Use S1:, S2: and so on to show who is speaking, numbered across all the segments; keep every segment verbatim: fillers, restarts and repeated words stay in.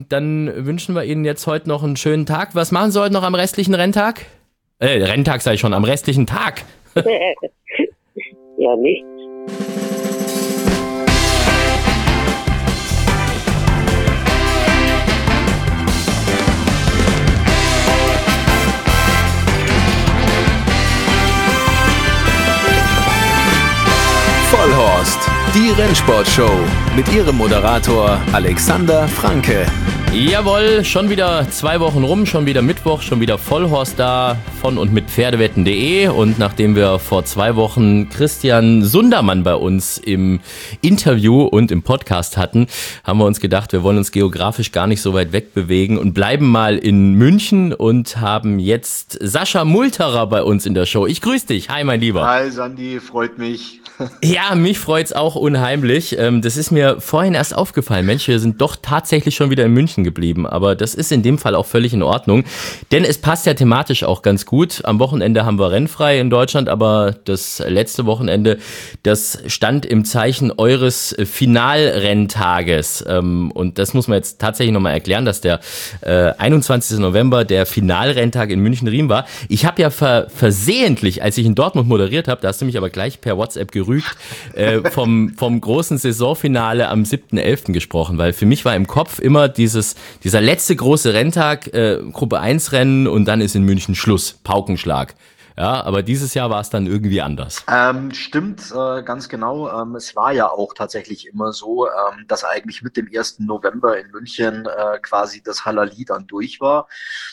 S1: Dann wünschen wir Ihnen jetzt heute noch einen schönen Tag. Was machen Sie heute noch am restlichen Renntag? Äh, Renntag sage ich schon, am restlichen Tag.
S2: Ja, nichts.
S3: Vollhorst, die Rennsportshow mit ihrem Moderator Alexander Franke.
S1: Jawohl, schon wieder zwei Wochen rum, schon wieder Mittwoch, schon wieder Vollhorst da von und mit Pferdewetten punkt de. Und nachdem wir vor zwei Wochen Christian Sundermann bei uns im Interview und im Podcast hatten, haben wir uns gedacht, wir wollen uns geografisch gar nicht so weit wegbewegen und bleiben mal in München und haben jetzt Sascha Multerer bei uns in der Show. Ich grüße dich. Hi, mein Lieber.
S4: Hi, Sandi, freut mich.
S1: Ja, mich freut's auch unheimlich. Das ist mir vorhin erst aufgefallen. Mensch, wir sind doch tatsächlich schon wieder in München geblieben. Aber das ist in dem Fall auch völlig in Ordnung. Denn es passt ja thematisch auch ganz gut. Am Wochenende haben wir rennfrei in Deutschland, aber das letzte Wochenende, das stand im Zeichen eures Finalrenntages. Und das muss man jetzt tatsächlich nochmal erklären, dass der einundzwanzigsten November der Finalrenntag in München-Riem war. Ich habe ja ver- versehentlich, als ich in Dortmund moderiert habe, da hast du mich aber gleich per WhatsApp gerügt, Äh, vom, vom großen Saisonfinale am siebten elften gesprochen, weil für mich war im Kopf immer dieses, dieser letzte große Renntag, äh, Gruppe eins Rennen und dann ist in München Schluss, Paukenschlag. Ja, aber dieses Jahr war es dann irgendwie anders.
S4: Ähm, stimmt, äh, ganz genau. Ähm, es war ja auch tatsächlich immer so, ähm, dass eigentlich mit dem ersten November in München äh, quasi das Halali dann durch war.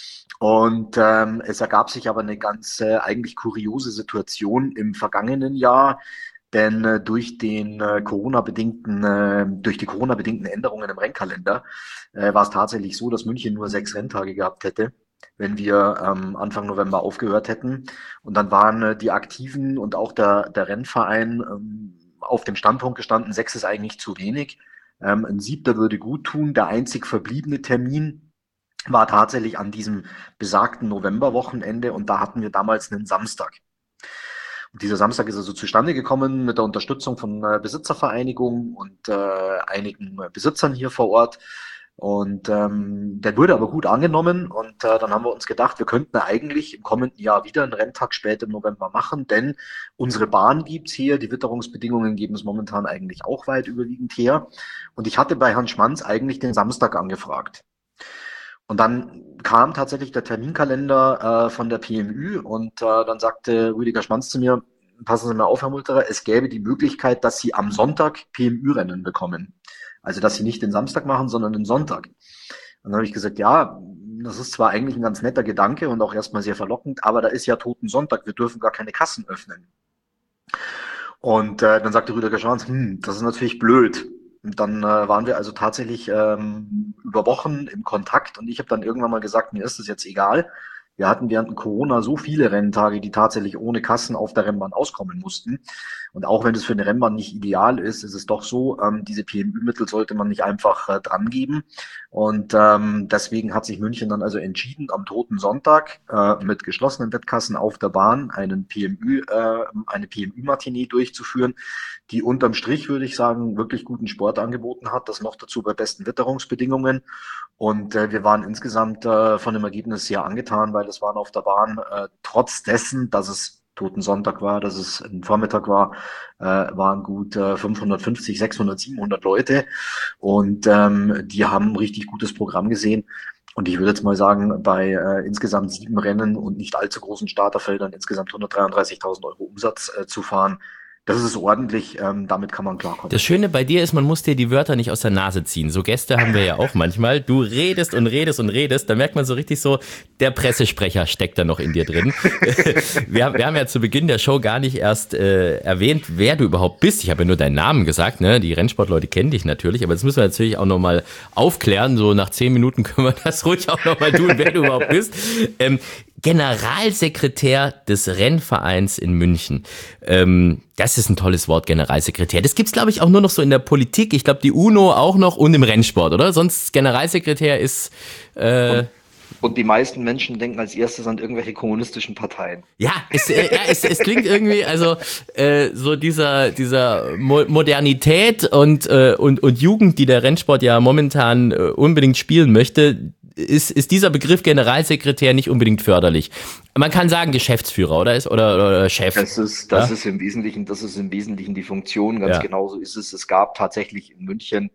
S4: Und ähm, es ergab sich aber eine ganz äh, eigentlich kuriose Situation im vergangenen Jahr. Denn äh, durch den äh, Corona-bedingten, äh, durch die Corona-bedingten Änderungen im Rennkalender äh, war es tatsächlich so, dass München nur sechs Renntage gehabt hätte, wenn wir ähm, Anfang November aufgehört hätten. Und dann waren äh, die Aktiven und auch der, der Rennverein ähm, auf dem Standpunkt gestanden, sechs ist eigentlich zu wenig. Ähm, ein siebter würde gut tun. Der einzig verbliebene Termin war tatsächlich an diesem besagten Novemberwochenende und da hatten wir damals einen Samstag. Und dieser Samstag ist also zustande gekommen mit der Unterstützung von äh, Besitzervereinigungen und äh, einigen äh, Besitzern hier vor Ort. Und ähm, der wurde aber gut angenommen und äh, dann haben wir uns gedacht, wir könnten eigentlich im kommenden Jahr wieder einen Renntag spät im November machen, denn unsere Bahn gibt's hier, die Witterungsbedingungen geben es momentan eigentlich auch weit überwiegend her. Und ich hatte bei Herrn Schmanz eigentlich den Samstag angefragt. Und dann kam tatsächlich der Terminkalender äh, von der P M Ü und äh, dann sagte Rüdiger Schmanz zu mir, passen Sie mal auf, Herr Multerer, es gäbe die Möglichkeit, dass Sie am Sonntag P M Ü-Rennen bekommen. Also, dass Sie nicht den Samstag machen, sondern den Sonntag. Und dann habe ich gesagt, ja, das ist zwar eigentlich ein ganz netter Gedanke und auch erstmal sehr verlockend, aber da ist ja Totensonntag, wir dürfen gar keine Kassen öffnen. Und äh, dann sagte Rüdiger Schmanz, hm, das ist natürlich blöd. Und dann äh, waren wir also tatsächlich ähm, über Wochen im Kontakt und ich habe dann irgendwann mal gesagt, mir ist das jetzt egal. Wir hatten während Corona so viele Renntage, die tatsächlich ohne Kassen auf der Rennbahn auskommen mussten. Und auch wenn es für eine Rennbahn nicht ideal ist, ist es doch so, ähm, diese P M Ü-Mittel sollte man nicht einfach äh, dran geben. Und ähm, deswegen hat sich München dann also entschieden, am Toten Sonntag äh, mit geschlossenen Wettkassen auf der Bahn einen P M Ü, äh, eine P M Ü-Matinee durchzuführen, die unterm Strich, würde ich sagen, wirklich guten Sport angeboten hat. Das noch dazu bei besten Witterungsbedingungen. Und äh, wir waren insgesamt äh, von dem Ergebnis sehr angetan, weil es waren auf der Bahn, äh, trotz dessen, dass es Totensonntag war, dass es ein Vormittag war, äh, waren gut äh, fünfhundertfünfzig, sechshundert, siebenhundert Leute. Und ähm, die haben ein richtig gutes Programm gesehen. Und ich würde jetzt mal sagen, bei äh, insgesamt sieben Rennen und nicht allzu großen Starterfeldern insgesamt hundertdreiunddreißigtausend Euro Umsatz äh, zu fahren, das ist ordentlich, ähm, damit kann man klarkommen.
S1: Das Schöne bei dir ist, man muss dir die Wörter nicht aus der Nase ziehen. So Gäste haben wir ja auch manchmal. Du redest und redest und redest, da merkt man so richtig so, der Pressesprecher steckt da noch in dir drin. wir, haben, wir haben ja zu Beginn der Show gar nicht erst äh, erwähnt, wer du überhaupt bist. Ich habe ja nur deinen Namen gesagt, ne? Die Rennsportleute kennen dich natürlich, aber das müssen wir natürlich auch nochmal aufklären. So nach zehn Minuten können wir das ruhig auch nochmal tun, wer du überhaupt bist. Ähm, Generalsekretär des Rennvereins in München. Ähm, das ist ein tolles Wort, Generalsekretär. Das gibt's, glaube ich, auch nur noch so in der Politik. Ich glaube, die UNO auch noch und im Rennsport, oder? Sonst Generalsekretär ist... Äh,
S4: Und die meisten Menschen denken als erstes an irgendwelche kommunistischen Parteien.
S1: Ja, es, äh, ja, es, es klingt irgendwie, also äh, so dieser dieser Mo Modernität und, äh, und und Jugend, die der Rennsport ja momentan äh, unbedingt spielen möchte, ist ist dieser Begriff Generalsekretär nicht unbedingt förderlich. Man kann sagen Geschäftsführer, oder ist oder, oder Chef.
S4: Das ist das
S1: ja?
S4: ist im Wesentlichen, das ist im Wesentlichen die Funktion. Ganz
S1: Ja.
S4: genauso ist es. Es gab tatsächlich in München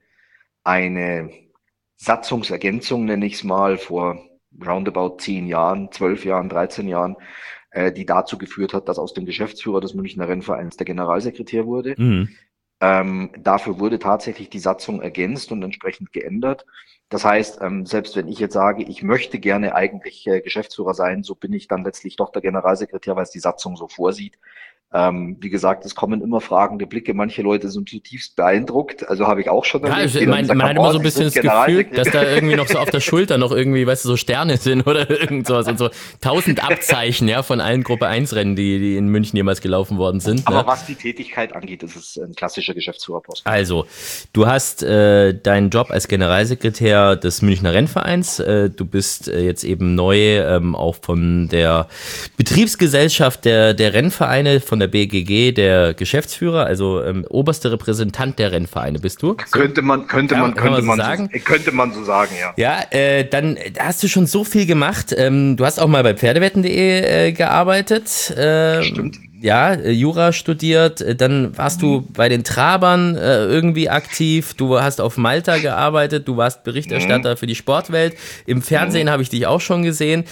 S4: eine Satzungsergänzung, nenne ich es mal, vor roundabout zehn Jahren, zwölf Jahren, dreizehn Jahren, äh, die dazu geführt hat, dass aus dem Geschäftsführer des Münchner Rennvereins der Generalsekretär wurde.
S1: Mhm.
S4: Ähm, dafür wurde tatsächlich die Satzung ergänzt und entsprechend geändert. Das heißt, ähm, selbst wenn ich jetzt sage, ich möchte gerne eigentlich äh, Geschäftsführer sein, so bin ich dann letztlich doch der Generalsekretär, weil es die Satzung so vorsieht. Ähm, wie gesagt, es kommen immer fragende Blicke. Manche Leute sind zutiefst beeindruckt. Also habe ich auch schon
S1: Ja,
S4: erlebt,
S1: ich
S4: die dann
S1: mein,
S4: gesagt
S1: man
S4: haben,
S1: hat immer
S4: oh,
S1: so ein
S4: Sie
S1: bisschen das
S4: sind
S1: Gefühl,
S4: Generalsekretär.
S1: dass da irgendwie noch so auf der Schulter noch irgendwie, weißt du, so Sterne sind oder irgend sowas und so tausend Abzeichen, ja, von allen Gruppe eins Rennen, die, die in München jemals gelaufen worden sind.
S4: Aber
S1: ne?
S4: was die Tätigkeit angeht, ist es ein klassischer Geschäftsführerposten.
S1: Also, du hast äh, deinen Job als Generalsekretär des Münchner Rennvereins. Äh, du bist äh, jetzt eben neu ähm, auch von der Betriebsgesellschaft der, der Rennvereine, von der B G G, der Geschäftsführer, also ähm, oberster Repräsentant der Rennvereine bist du. So?
S4: Könnte man, könnte
S1: Kann-
S4: man,
S1: kann man
S4: könnte
S1: so
S4: man,
S1: sagen?
S4: so, könnte man so sagen, ja.
S1: Ja, äh, dann hast du schon so viel gemacht. Ähm, du hast auch mal bei Pferdewetten punkt de äh, gearbeitet. Ähm,
S4: Stimmt.
S1: Ja, äh, Jura studiert. Äh, Dann warst du bei den Trabern äh, irgendwie aktiv. Du hast auf Malta gearbeitet. Du warst Berichterstatter für die Sportwelt. Im Fernsehen habe ich dich auch schon gesehen.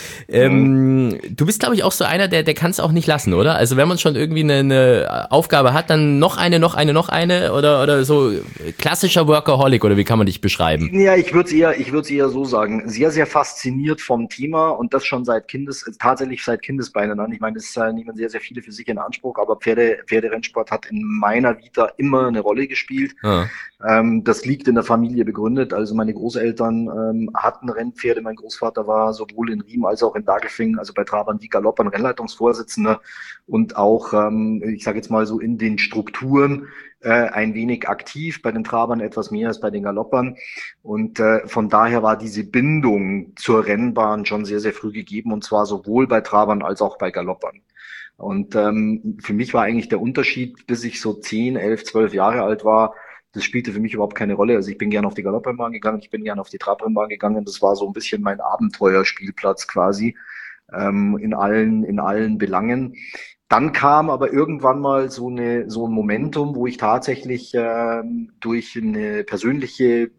S1: Ähm, Du bist, glaube ich, auch so einer, der, der kann es auch nicht lassen, oder? Also wenn man schon irgendwie eine, eine Aufgabe hat, dann noch eine, noch eine, noch eine oder, oder so klassischer Workaholic, oder wie kann man dich beschreiben?
S4: Ja, ich würde es eher, ich würde es eher so sagen, sehr, sehr fasziniert vom Thema und das schon seit Kindes, tatsächlich seit Kindesbeinen an. Ich meine, das äh, nehmen sehr, sehr viele für sich in Anspruch, aber Pferde, Pferderennsport hat in meiner Vita immer eine Rolle gespielt.
S1: Ah.
S4: Ähm, das liegt in der Familie begründet. Also meine Großeltern ähm, hatten Rennpferde. Mein Großvater war sowohl in Riem als auch in Dagelfing, also bei Trabern wie Galoppern, Rennleitungsvorsitzender und auch, ähm, ich sage jetzt mal so in den Strukturen äh, ein wenig aktiv, bei den Trabern etwas mehr als bei den Galoppern. Und äh, von daher war diese Bindung zur Rennbahn schon sehr, sehr früh gegeben und zwar sowohl bei Trabern als auch bei Galoppern. Und ähm, für mich war eigentlich der Unterschied, bis ich so zehn, elf, zwölf Jahre alt war, das spielte für mich überhaupt keine Rolle. Also ich bin gerne auf die Galopprennbahn gegangen, ich bin gerne auf die Trabrennbahn gegangen. Das war so ein bisschen mein Abenteuerspielplatz quasi ähm, in allen in allen Belangen. Dann kam aber irgendwann mal so eine so ein Momentum, wo ich tatsächlich ähm, durch eine persönliche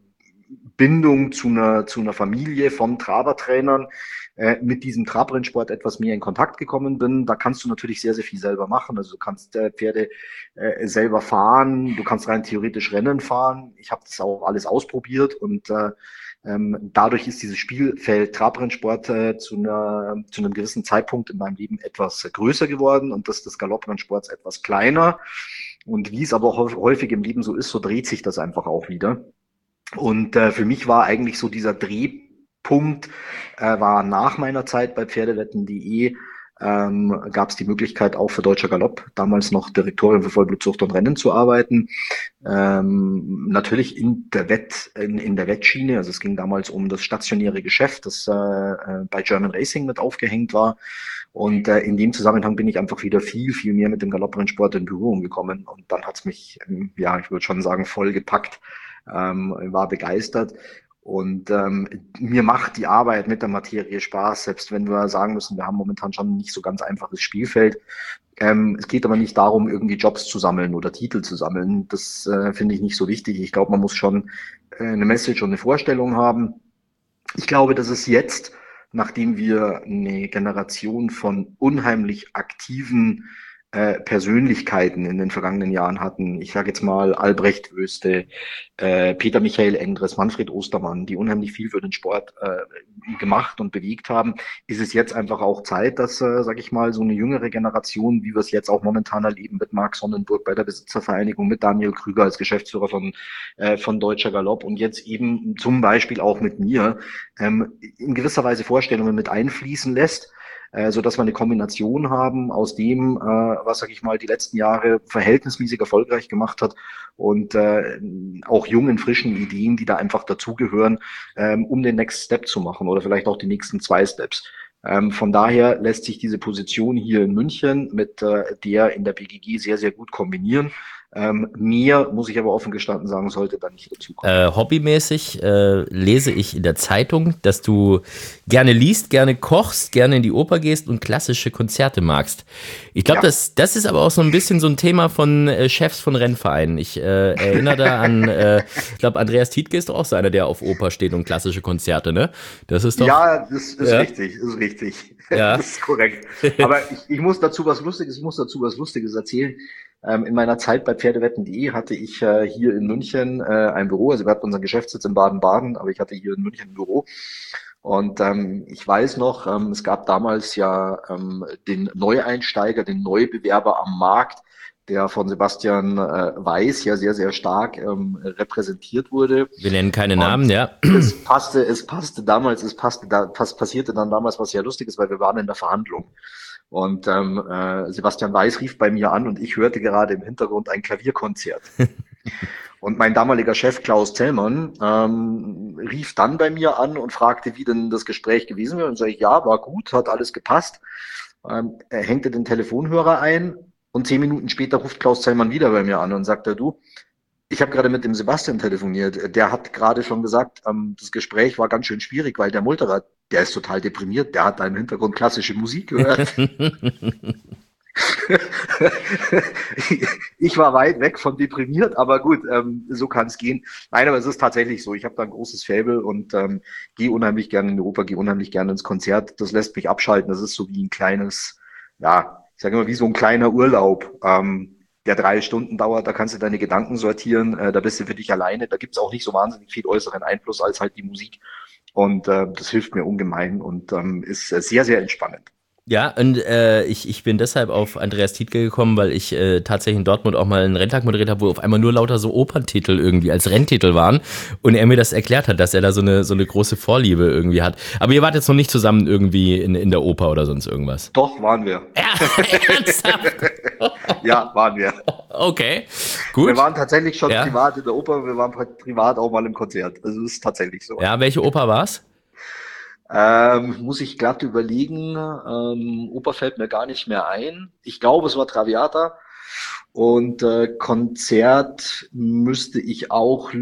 S4: Bindung zu einer zu einer Familie von Trabertrainern äh, mit diesem Trabrennsport etwas mehr in Kontakt gekommen bin. Da kannst du natürlich sehr, sehr viel selber machen. Also du kannst äh, Pferde äh, selber fahren, du kannst rein theoretisch Rennen fahren. Ich habe das auch alles ausprobiert und äh, ähm, dadurch ist dieses Spielfeld Trabrennsport äh, zu, einer, zu einem gewissen Zeitpunkt in meinem Leben etwas größer geworden und das des Galopprennsports etwas kleiner. Und wie es aber häufig im Leben so ist, so dreht sich das einfach auch wieder. Und äh, für mich war eigentlich so dieser Drehpunkt, äh, war nach meiner Zeit bei Pferdewetten punkt de, ähm, gab es die Möglichkeit auch für Deutscher Galopp, damals noch Direktorin für Vollblutzucht und Rennen zu arbeiten. Ähm, natürlich in der Wett, in, in der Wettschiene, also es ging damals um das stationäre Geschäft, das äh, bei German Racing mit aufgehängt war. Und äh, in dem Zusammenhang bin ich einfach wieder viel, viel mehr mit dem Galopprennsport in Berührung gekommen. Und dann hat's mich, ähm, ja, ich würde schon sagen, voll gepackt. Ähm, war begeistert und ähm, mir macht die Arbeit mit der Materie Spaß, selbst wenn wir sagen müssen, wir haben momentan schon nicht so ganz einfaches Spielfeld. Ähm, es geht aber nicht darum, irgendwie Jobs zu sammeln oder Titel zu sammeln. Das äh, finde ich nicht so wichtig. Ich glaube, man muss schon äh, eine Message und eine Vorstellung haben. Ich glaube, dass es jetzt, nachdem wir eine Generation von unheimlich aktiven äh, Persönlichkeiten in den vergangenen Jahren hatten. Ich sage jetzt mal Albrecht Wöste, äh, Peter Michael Endres, Manfred Ostermann, die unheimlich viel für den Sport äh, gemacht und bewegt haben, ist es jetzt einfach auch Zeit, dass, äh, sage ich mal, so eine jüngere Generation, wie wir es jetzt auch momentan erleben mit Marc Sonnenburg bei der Besitzervereinigung, mit Daniel Krüger als Geschäftsführer von, äh, von Deutscher Galopp und jetzt eben zum Beispiel auch mit mir, ähm, in gewisser Weise Vorstellungen mit einfließen lässt. äh, so dass wir eine Kombination haben aus dem, äh, was, sag ich mal, die letzten Jahre verhältnismäßig erfolgreich gemacht hat und äh, auch jungen, frischen Ideen, die da einfach dazugehören, ähm, um den Next Step zu machen oder vielleicht auch die nächsten zwei Steps. Ähm, von daher lässt sich diese Position hier in München mit äh, der in der B G G sehr, sehr gut kombinieren. Ähm, mir, muss ich aber offen gestanden sagen, sollte da nicht dazukommen.
S1: Äh, hobbymäßig äh, lese ich in der Zeitung, dass du gerne liest, gerne kochst, gerne in die Oper gehst und klassische Konzerte magst. Ich glaube, ja. das, das ist aber auch so ein bisschen so ein Thema von äh, Chefs von Rennvereinen. Ich äh, erinnere da an, äh, ich glaube, Andreas Tietke ist doch auch so einer, der auf Oper steht und klassische Konzerte, ne? Das ist doch.
S4: Ja, das ist ja. richtig, ist richtig. Ja. Das ist korrekt. Aber ich, ich muss dazu was Lustiges, ich muss dazu was Lustiges erzählen. Ähm, in meiner Zeit bei Pferdewetten punkt de hatte ich äh, hier in München äh, ein Büro, also wir hatten unseren Geschäftssitz in Baden-Baden, aber ich hatte hier in München ein Büro. Und ähm, ich weiß noch, ähm, es gab damals ja ähm, den Neueinsteiger, den Neubewerber am Markt, der von Sebastian äh, Weiß ja sehr, sehr stark ähm, repräsentiert wurde.
S1: Wir nennen keine Namen, und ja.
S4: Es passte, es passte damals, es passte da, pass, passierte dann damals was sehr Lustiges, weil wir waren in der Verhandlung. Und ähm, äh, Sebastian Weiß rief bei mir an und ich hörte gerade im Hintergrund ein Klavierkonzert. Und mein damaliger Chef Klaus Zellmann ähm, rief dann bei mir an und fragte, wie denn das Gespräch gewesen wäre. Und sage ich, ja, war gut, hat alles gepasst. Ähm, er hängte den Telefonhörer ein und zehn Minuten später ruft Klaus Zellmann wieder bei mir an und sagt, du, ich habe gerade mit dem Sebastian telefoniert. Der hat gerade schon gesagt, ähm, das Gespräch war ganz schön schwierig, weil der Mulderer, der ist total deprimiert. Der hat da im Hintergrund klassische Musik gehört. Ich war weit weg von deprimiert, aber gut, ähm, so kann es gehen. Nein, aber es ist tatsächlich so. Ich habe da ein großes Faible und ähm, gehe unheimlich gerne in die Oper, gehe unheimlich gerne ins Konzert. Das lässt mich abschalten. Das ist so wie ein kleines, ja, ich sage immer, wie so ein kleiner Urlaub. Ähm, der drei Stunden dauert, da kannst du deine Gedanken sortieren, äh, da bist du für dich alleine, da gibt's auch nicht so wahnsinnig viel äußeren Einfluss als halt die Musik und äh, das hilft mir ungemein und ähm, ist äh, sehr, sehr entspannend.
S1: Ja, und äh, ich, ich bin deshalb auf Andreas Tietke gekommen, weil ich äh, tatsächlich in Dortmund auch mal einen Renntag moderiert habe, wo auf einmal nur lauter so Operntitel irgendwie als Renntitel waren und er mir das erklärt hat, dass er da so eine so eine große Vorliebe irgendwie hat. Aber ihr wart jetzt noch nicht zusammen irgendwie in, in der Oper oder sonst irgendwas?
S4: Doch, waren wir.
S1: Ja, ernsthaft?
S4: Ja, waren wir.
S1: Okay, gut.
S4: Wir waren tatsächlich schon
S1: ja.
S4: privat in der Oper, wir waren privat auch mal im Konzert. Also es ist tatsächlich so.
S1: Ja, welche Oper war's?
S4: Ähm, muss ich glatt überlegen. Ähm, Oper fällt mir gar nicht mehr ein. Ich glaube, es war Traviata. Und äh, Konzert müsste ich auch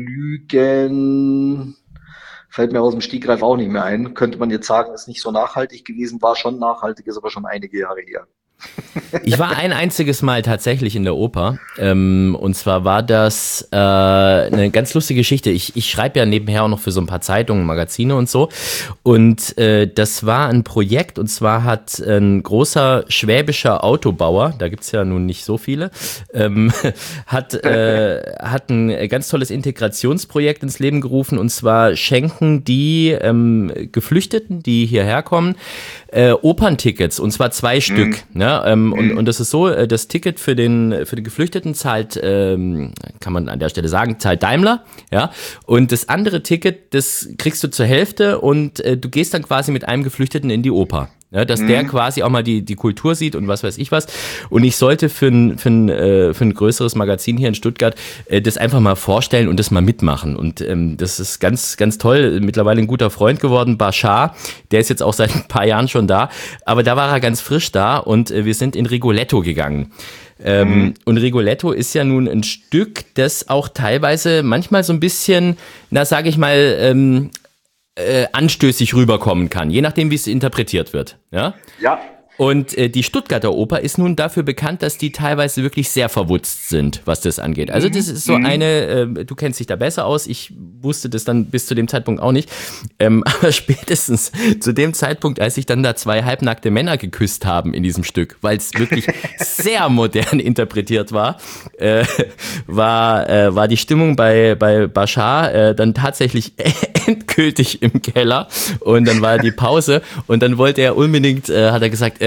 S4: lügen. Fällt mir aus dem Stegreif auch nicht mehr ein. Könnte man jetzt sagen, ist nicht so nachhaltig gewesen. War schon nachhaltig, ist aber schon einige Jahre her.
S1: Ich war ein einziges Mal tatsächlich in der Oper ähm, und zwar war das äh, eine ganz lustige Geschichte. Ich, ich schreibe ja nebenher auch noch für so ein paar Zeitungen, Magazine und so und äh, das war ein Projekt und zwar hat ein großer schwäbischer Autobauer, da gibt's ja nun nicht so viele, ähm, hat, äh, hat ein ganz tolles Integrationsprojekt ins Leben gerufen und zwar schenken die ähm, Geflüchteten, die hierher kommen, äh, Operntickets und zwar zwei mhm. Stück, ne? Ja, ähm, mhm. und, und das ist so, das Ticket für den, für den Geflüchteten zahlt, ähm, kann man an der Stelle sagen, zahlt Daimler, ja, und das andere Ticket, das kriegst du zur Hälfte und äh, du gehst dann quasi mit einem Geflüchteten in die Oper. Ja, dass mhm. der quasi auch mal die die Kultur sieht und was weiß ich was. Und ich sollte für ein für ein äh, für ein größeres Magazin hier in Stuttgart äh, das einfach mal vorstellen und das mal mitmachen. Und ähm, das ist ganz ganz toll. Mittlerweile ein guter Freund geworden, Bashar. Der ist jetzt auch seit ein paar Jahren schon da. Aber da war er ganz frisch da und äh, wir sind in Rigoletto gegangen. Ähm, mhm. Und Rigoletto ist ja nun ein Stück, das auch teilweise manchmal so ein bisschen, na sage ich mal, ähm, Äh, anstößig rüberkommen kann, je nachdem, wie es interpretiert wird. Ja.
S4: Ja.
S1: Und äh, die Stuttgarter Oper ist nun dafür bekannt, dass die teilweise wirklich sehr verwutzt sind, was das angeht. Also das ist so mhm. eine, äh, du kennst dich da besser aus, ich wusste das dann bis zu dem Zeitpunkt auch nicht, ähm, aber spätestens zu dem Zeitpunkt, als sich dann da zwei halbnackte Männer geküsst haben in diesem Stück, weil es wirklich sehr modern interpretiert war, äh, war, äh, war die Stimmung bei, bei Bashar äh, dann tatsächlich endgültig im Keller und dann war die Pause und dann wollte er unbedingt, äh, hat er gesagt, äh,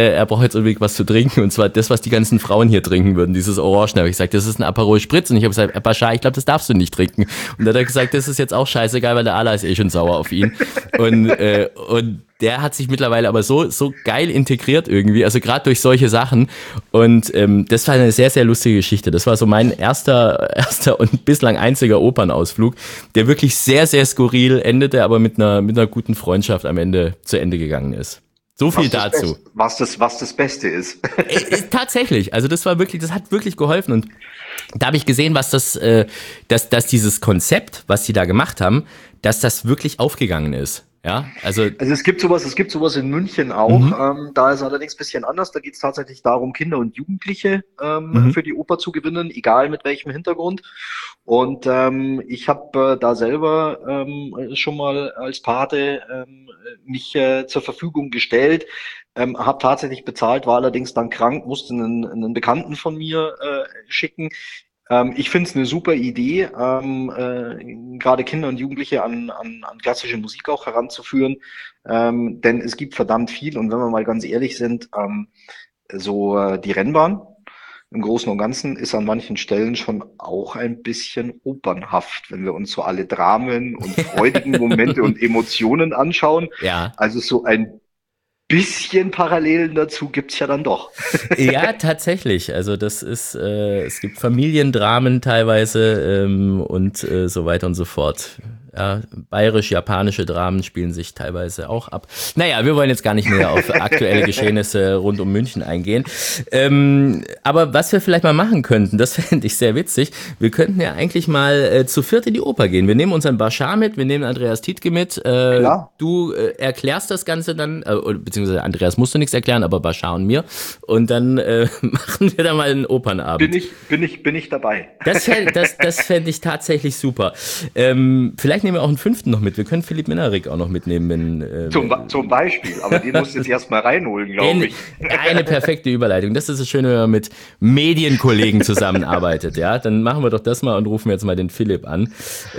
S1: äh, er braucht jetzt unbedingt was zu trinken und zwar das, was die ganzen Frauen hier trinken würden, dieses Orangen. Da habe ich gesagt, das ist ein Aperol Spritz und ich habe gesagt, Bashar, ich glaube, das darfst du nicht trinken. Und dann hat er gesagt, das ist jetzt auch scheißegal, weil der Allah ist eh schon sauer auf ihn. Und, äh, und der hat sich mittlerweile aber so so geil integriert irgendwie, also gerade durch solche Sachen. Und ähm, das war eine sehr, sehr lustige Geschichte. Das war so mein erster erster und bislang einziger Opernausflug, der wirklich sehr, sehr skurril endete, aber mit einer mit einer guten Freundschaft am Ende zu Ende gegangen ist. So viel
S4: was
S1: dazu.
S4: Best, was, das, was das Beste ist.
S1: äh, tatsächlich, also das war wirklich, das hat wirklich geholfen und da habe ich gesehen, was das, äh, dass, dass dieses Konzept, was die da gemacht haben, dass das wirklich aufgegangen ist. Ja, also,
S4: also es gibt sowas, es gibt sowas in München auch. Mhm. Ähm, da ist allerdings ein bisschen anders. Da geht es tatsächlich darum, Kinder und Jugendliche ähm, mhm. für die Oper zu gewinnen, egal mit welchem Hintergrund. Und ähm, ich habe äh, da selber ähm, schon mal als Pate ähm, mich äh, zur Verfügung gestellt, ähm, habe tatsächlich bezahlt, war allerdings dann krank, musste einen, einen Bekannten von mir äh, schicken. Ähm, ich finde es eine super Idee, ähm, äh, gerade Kinder und Jugendliche an, an, an klassische Musik auch heranzuführen, ähm, denn es gibt verdammt viel und wenn wir mal ganz ehrlich sind, ähm, so äh, die Rennbahn im Großen und Ganzen ist an manchen Stellen schon auch ein bisschen opernhaft, wenn wir uns so alle Dramen und freudigen Momente und Emotionen anschauen.
S1: Ja.
S4: Also so ein bisschen Parallelen dazu gibt's ja dann doch.
S1: Ja, tatsächlich. Also das ist, äh, es gibt Familiendramen teilweise ähm, und äh, so weiter und so fort. Ja, bayerisch-japanische Dramen spielen sich teilweise auch ab. Naja, wir wollen jetzt gar nicht mehr auf aktuelle Geschehnisse rund um München eingehen. Ähm, aber was wir vielleicht mal machen könnten, das fände ich sehr witzig, wir könnten ja eigentlich mal äh, zu viert in die Oper gehen. Wir nehmen unseren Bashar mit, wir nehmen Andreas Tietke mit. Äh,
S4: Klar.
S1: Du äh, erklärst das Ganze dann, äh, beziehungsweise Andreas musst du nichts erklären, aber Bashar und mir. Und dann äh, machen wir da mal einen Opernabend.
S4: Bin ich, bin ich, bin ich dabei.
S1: Das fände das, das fänd ich tatsächlich super. Ähm, vielleicht nehmen wir auch einen fünften noch mit. Wir können Philipp Minnarik auch noch mitnehmen. Wenn, äh,
S4: zum, zum Beispiel, aber den musst du jetzt erstmal reinholen, glaube ich.
S1: Eine perfekte Überleitung. Das ist das Schöne, wenn man mit Medienkollegen zusammenarbeitet. Ja, dann machen wir doch das mal und rufen jetzt mal den Philipp an.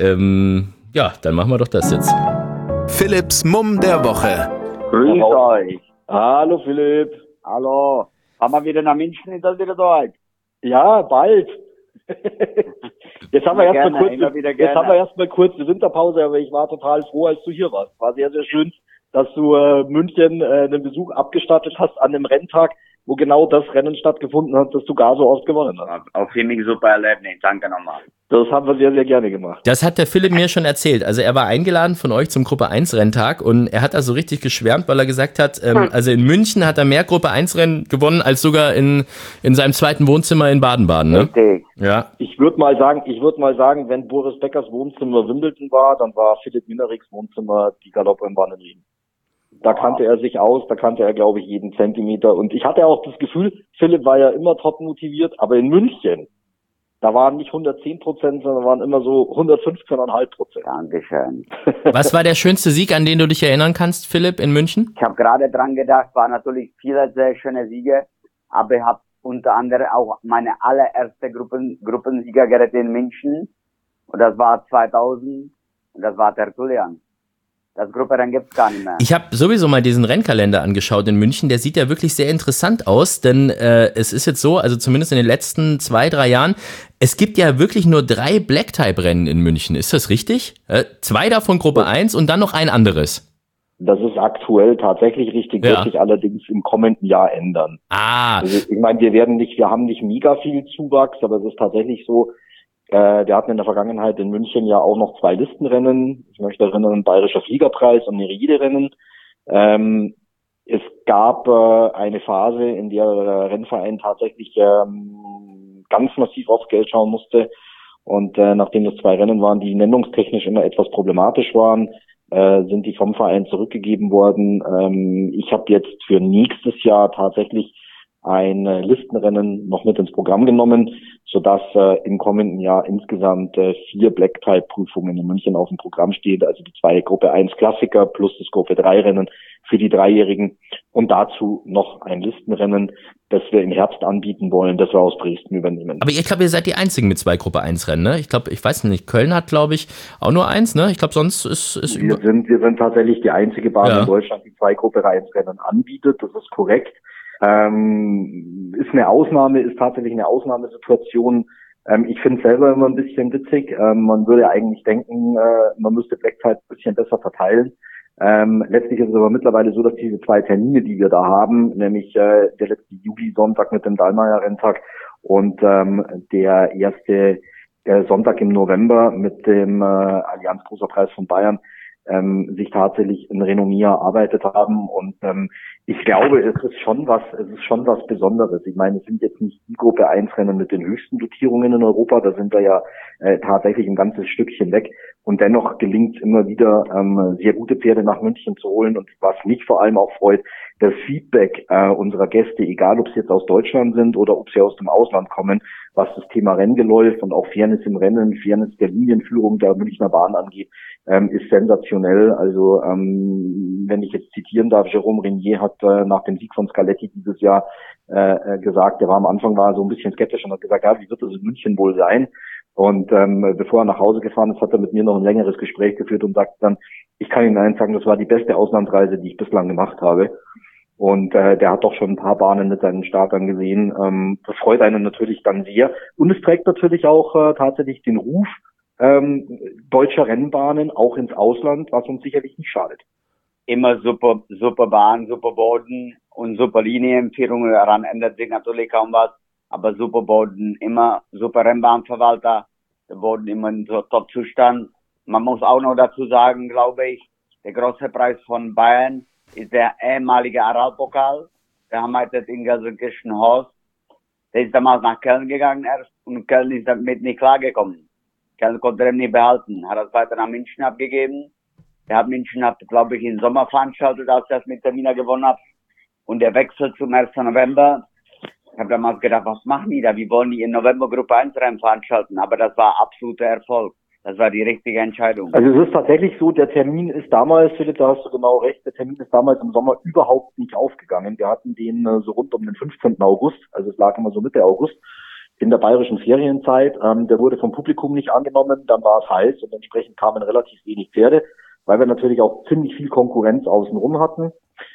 S1: Ähm, ja, dann machen wir doch das jetzt.
S3: Philipps Mumm der Woche.
S2: Grüß euch.
S5: Hallo Philipp.
S2: Hallo. Fahren wir wieder nach München in das wieder dort?
S5: Ja, bald. Jetzt haben wir erstmal kurz, jetzt haben wir erstmal kurze Winterpause, aber ich war total froh, als du hier warst. War sehr, sehr schön, dass du äh, München äh, einen Besuch abgestattet hast an einem Renntag, wo genau das Rennen stattgefunden hat, das du gar so oft gewonnen hast.
S2: Auf jeden Fall super Erlebnis. Danke nochmal.
S5: Das haben wir sehr, sehr gerne gemacht.
S1: Das hat der Philipp mir schon erzählt. Also er war eingeladen von euch zum Gruppe eins Renntag und er hat da so richtig geschwärmt, weil er gesagt hat, ähm, also in München hat er mehr Gruppe eins Rennen gewonnen als sogar in in seinem zweiten Wohnzimmer in Baden-Baden, ne?
S2: Richtig.
S1: Ja.
S5: Ich würde mal sagen, ich würde mal sagen, wenn Boris Beckers Wohnzimmer Wimbledon war, dann war Philipp Minnariks Wohnzimmer die Galopprennbahn in Wien. Da kannte er sich aus, da kannte er, glaube ich, jeden Zentimeter. Und ich hatte auch das Gefühl, Philipp war ja immer top motiviert, aber in München, da waren nicht hundertzehn Prozent, sondern waren immer so hundertfünfzehn Komma fünf Prozent.
S2: Dankeschön.
S1: Was war der schönste Sieg, an den du dich erinnern kannst, Philipp, in München?
S2: Ich habe gerade dran gedacht, war natürlich viele sehr schöne Siege, aber ich habe unter anderem auch meine allererste Gruppen, Gruppensieger gerettet in München. Und das war zweitausend und das war Tertullian. Das Grupperennen gibt's gar nicht mehr.
S1: Ich habe sowieso mal diesen Rennkalender angeschaut in München. Der sieht ja wirklich sehr interessant aus, denn äh, es ist jetzt so, also zumindest in den letzten zwei, drei Jahren, es gibt ja wirklich nur drei Black-Type-Rennen in München. Ist das richtig? Äh, zwei davon Gruppe eins und dann noch ein anderes.
S5: Das ist aktuell tatsächlich richtig,
S1: Ja.
S5: wird sich allerdings im kommenden Jahr ändern.
S1: Ah,
S5: Also ich meine, wir werden nicht, wir haben nicht mega viel Zuwachs, aber es ist tatsächlich so, äh, wir hatten in der Vergangenheit in München ja auch noch zwei Listenrennen. Ich möchte erinnern, Bayerischer Fliegerpreis und Nereide-Rennen. Ähm, es gab äh, eine Phase, in der der Rennverein tatsächlich ähm, ganz massiv aufs Geld schauen musste. Und äh, nachdem das zwei Rennen waren, die nennungstechnisch immer etwas problematisch waren, äh, sind die vom Verein zurückgegeben worden. Ähm, ich habe jetzt für nächstes Jahr tatsächlich ein äh, Listenrennen noch mit ins Programm genommen, sodass äh, im kommenden Jahr insgesamt äh, vier Black-Type-Prüfungen in München auf dem Programm stehen, also die zwei Gruppe eins Klassiker plus das Gruppe drei Rennen für die Dreijährigen und dazu noch ein Listenrennen, das wir im Herbst anbieten wollen, das wir aus Dresden übernehmen.
S1: aber ich glaube, ihr seid die Einzigen mit zwei Gruppe eins Rennen, ne? Ich glaube, ich weiß nicht, Köln hat, glaube ich, auch nur eins, ne? Ich glaube, sonst ist ist
S5: Wir sind, wir sind tatsächlich die einzige Bahn
S1: Ja.
S5: in Deutschland, die zwei Gruppe eins Rennen anbietet, das ist korrekt. Ähm, ist eine Ausnahme, ist tatsächlich eine Ausnahmesituation. Ähm, ich finde es selber immer ein bisschen witzig. Ähm, man würde eigentlich denken, äh, man müsste Black Tide ein bisschen besser verteilen. Ähm, letztlich ist es aber mittlerweile so, dass diese zwei Termine, die wir da haben, nämlich äh, der letzte Juli-Sonntag mit dem Dallmayr-Renntag und ähm, der erste äh, Sonntag im November mit dem äh, Allianz Großer Preis von Bayern, ähm, sich tatsächlich ein Renommee erarbeitet haben. Und ähm, ich glaube, es ist schon was, es ist schon was Besonderes. Ich meine, es sind jetzt nicht die Gruppe eins Rennen mit den höchsten Dotierungen in Europa, da sind wir ja äh, tatsächlich ein ganzes Stückchen weg. Und dennoch gelingt es immer wieder, ähm, sehr gute Pferde nach München zu holen. Und was mich vor allem auch freut, das Feedback äh, unserer Gäste, egal ob sie jetzt aus Deutschland sind oder ob sie aus dem Ausland kommen, was das Thema Renngeläuf und auch Fairness im Rennen, Fairness der Linienführung der Münchner Bahn angeht, ähm, ist sensationell. Also ähm, wenn ich jetzt zitieren darf, Jérôme Renier hat äh, nach dem Sieg von Scaletti dieses Jahr äh, gesagt, der war am Anfang war so ein bisschen skeptisch und hat gesagt, ja, wie wird das in München wohl sein? Und ähm, bevor er nach Hause gefahren ist, hat er mit mir noch ein längeres Gespräch geführt und sagt dann, ich kann Ihnen eins sagen, das war die beste Auslandsreise, die ich bislang gemacht habe. Und äh, der hat doch schon ein paar Bahnen mit seinen Startern gesehen. Ähm, das freut einen natürlich dann sehr. Und es trägt natürlich auch äh, tatsächlich den Ruf ähm, deutscher Rennbahnen auch ins Ausland, was uns sicherlich nicht schadet.
S2: Immer super, super Bahn, super Boden und super Linienführung. Daran ändert sich natürlich kaum was. Aber super Boden, immer super Rennbahnverwalter. Der Boden immer in so Top-Zustand. Man muss auch noch dazu sagen, glaube ich, der große Preis von Bayern ist der ehemalige Aralpokal. Der arbeitet in Gelsenkirchen-Horst. Der ist damals nach Köln gegangen erst und Köln ist damit nicht klargekommen. Köln konnte ihn nicht behalten, hat das weiter nach München abgegeben. Der hat München, hat, glaube ich, im Sommer veranstaltet, als er das mit Termina gewonnen hat. Und der Wechsel zum ersten November. Ich habe damals gedacht, was machen die da? Wie wollen die in November Gruppe eins Rennen veranstalten? Aber das war absoluter Erfolg. Das war die richtige Entscheidung.
S5: Also es ist tatsächlich so, der Termin ist damals, Philipp, da hast du genau recht, der Termin ist damals im Sommer überhaupt nicht aufgegangen. Wir hatten den äh, so rund um den fünfzehnten August, also es lag immer so Mitte August, in der bayerischen Ferienzeit. Ähm, der wurde vom Publikum nicht angenommen, dann war es heiß und entsprechend kamen relativ wenig Pferde, weil wir natürlich auch ziemlich viel Konkurrenz außenrum hatten.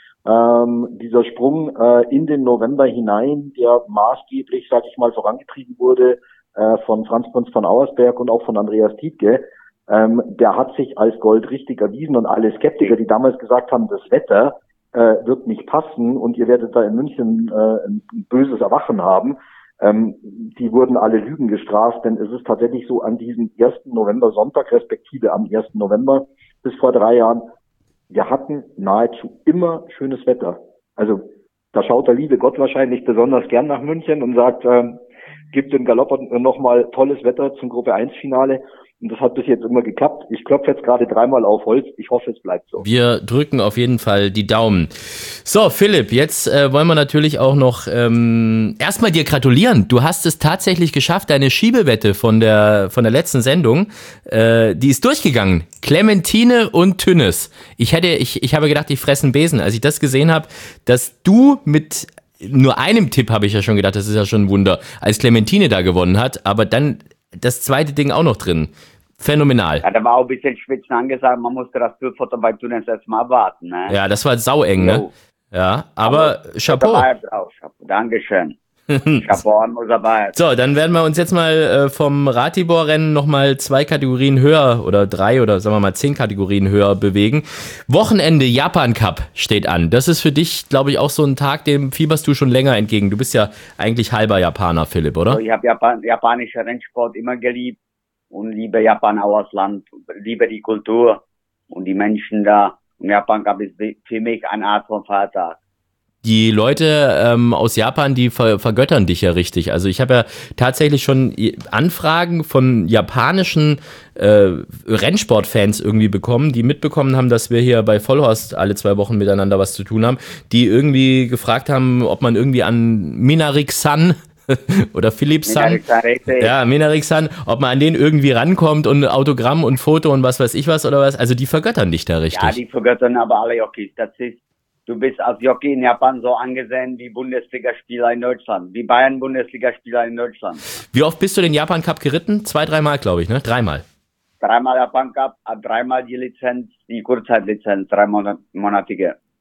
S5: Ähm, dieser Sprung äh, in den November hinein, der maßgeblich, sage ich mal, vorangetrieben wurde äh, von Franz Prinz von Auersberg und auch von Andreas Tietke, ähm, der hat sich als Gold richtig erwiesen und alle Skeptiker, die damals gesagt haben, das Wetter äh, wird nicht passen und ihr werdet da in München äh, ein böses Erwachen haben, ähm, die wurden alle Lügen gestraft, denn es ist tatsächlich so, an diesem ersten November Sonntag, respektive am ersten November bis vor drei Jahren, wir hatten nahezu immer schönes Wetter. Also da schaut der liebe Gott wahrscheinlich besonders gern nach München und sagt, ähm, gibt dem Galopp nochmal tolles Wetter zum Gruppe eins Finale. Und das hat bis jetzt immer geklappt. Ich klopfe jetzt gerade dreimal auf Holz. Ich hoffe, es bleibt so.
S1: Wir drücken auf jeden Fall die Daumen. So, Philipp, jetzt äh, wollen wir natürlich auch noch ähm, erstmal dir gratulieren. Du hast es tatsächlich geschafft, deine Schiebewette von der von der letzten Sendung, äh, die ist durchgegangen. Clementine und Tünnes. Ich hätte, ich, ich habe gedacht, ich fresse einen Besen. Als ich das gesehen habe, dass du mit nur einem Tipp, habe ich ja schon gedacht, das ist ja schon ein Wunder, als Clementine da gewonnen hat, aber dann das zweite Ding auch noch drin. Phänomenal.
S2: Ja, da war auch ein bisschen Schwitzen angesagt, man musste das Bildfoto bei Tunis erstmal abwarten. Ne?
S1: Ja, das war saueng, ne? Ja, aber, aber Chapeau.
S2: Drauf. Chapeau. Dankeschön. Chapeau an unser Bayern.
S1: So, dann werden wir uns jetzt mal äh, vom Ratibor-Rennen nochmal zwei Kategorien höher oder drei oder sagen wir mal zehn Kategorien höher bewegen. Wochenende Japan Cup steht an. Das ist für dich, glaube ich, auch so ein Tag, dem fieberst du schon länger entgegen. Du bist ja eigentlich halber Japaner, Philipp, oder?
S2: Also ich habe Japan, japanischer Rennsport immer geliebt und liebe Japan auch als Land, liebe die Kultur und die Menschen da. Und Japan Cup ist für mich eine Art von Feiertag.
S1: Die Leute ähm, aus Japan, die ver- vergöttern dich ja richtig. Also ich habe ja tatsächlich schon Anfragen von japanischen äh, Rennsportfans irgendwie bekommen, die mitbekommen haben, dass wir hier bei Vollhorst alle zwei Wochen miteinander was zu tun haben, die irgendwie gefragt haben, ob man irgendwie an Minarik-san oder Philipp-san, ja, Minarik-san, ob man an den irgendwie rankommt und Autogramm und Foto und was weiß ich was oder was. Also die vergöttern dich da richtig.
S2: Ja, die vergöttern aber alle Jockeys. Das ist Du bist als Jockey in Japan so angesehen wie Bundesligaspieler in Deutschland, wie Bayern-Bundesligaspieler in Deutschland.
S1: Wie oft bist du den Japan Cup geritten? Zwei, dreimal, glaube ich, ne? Dreimal.
S2: Dreimal Japan Cup, dreimal die Lizenz, die Kurzzeitlizenz, dreimonatige.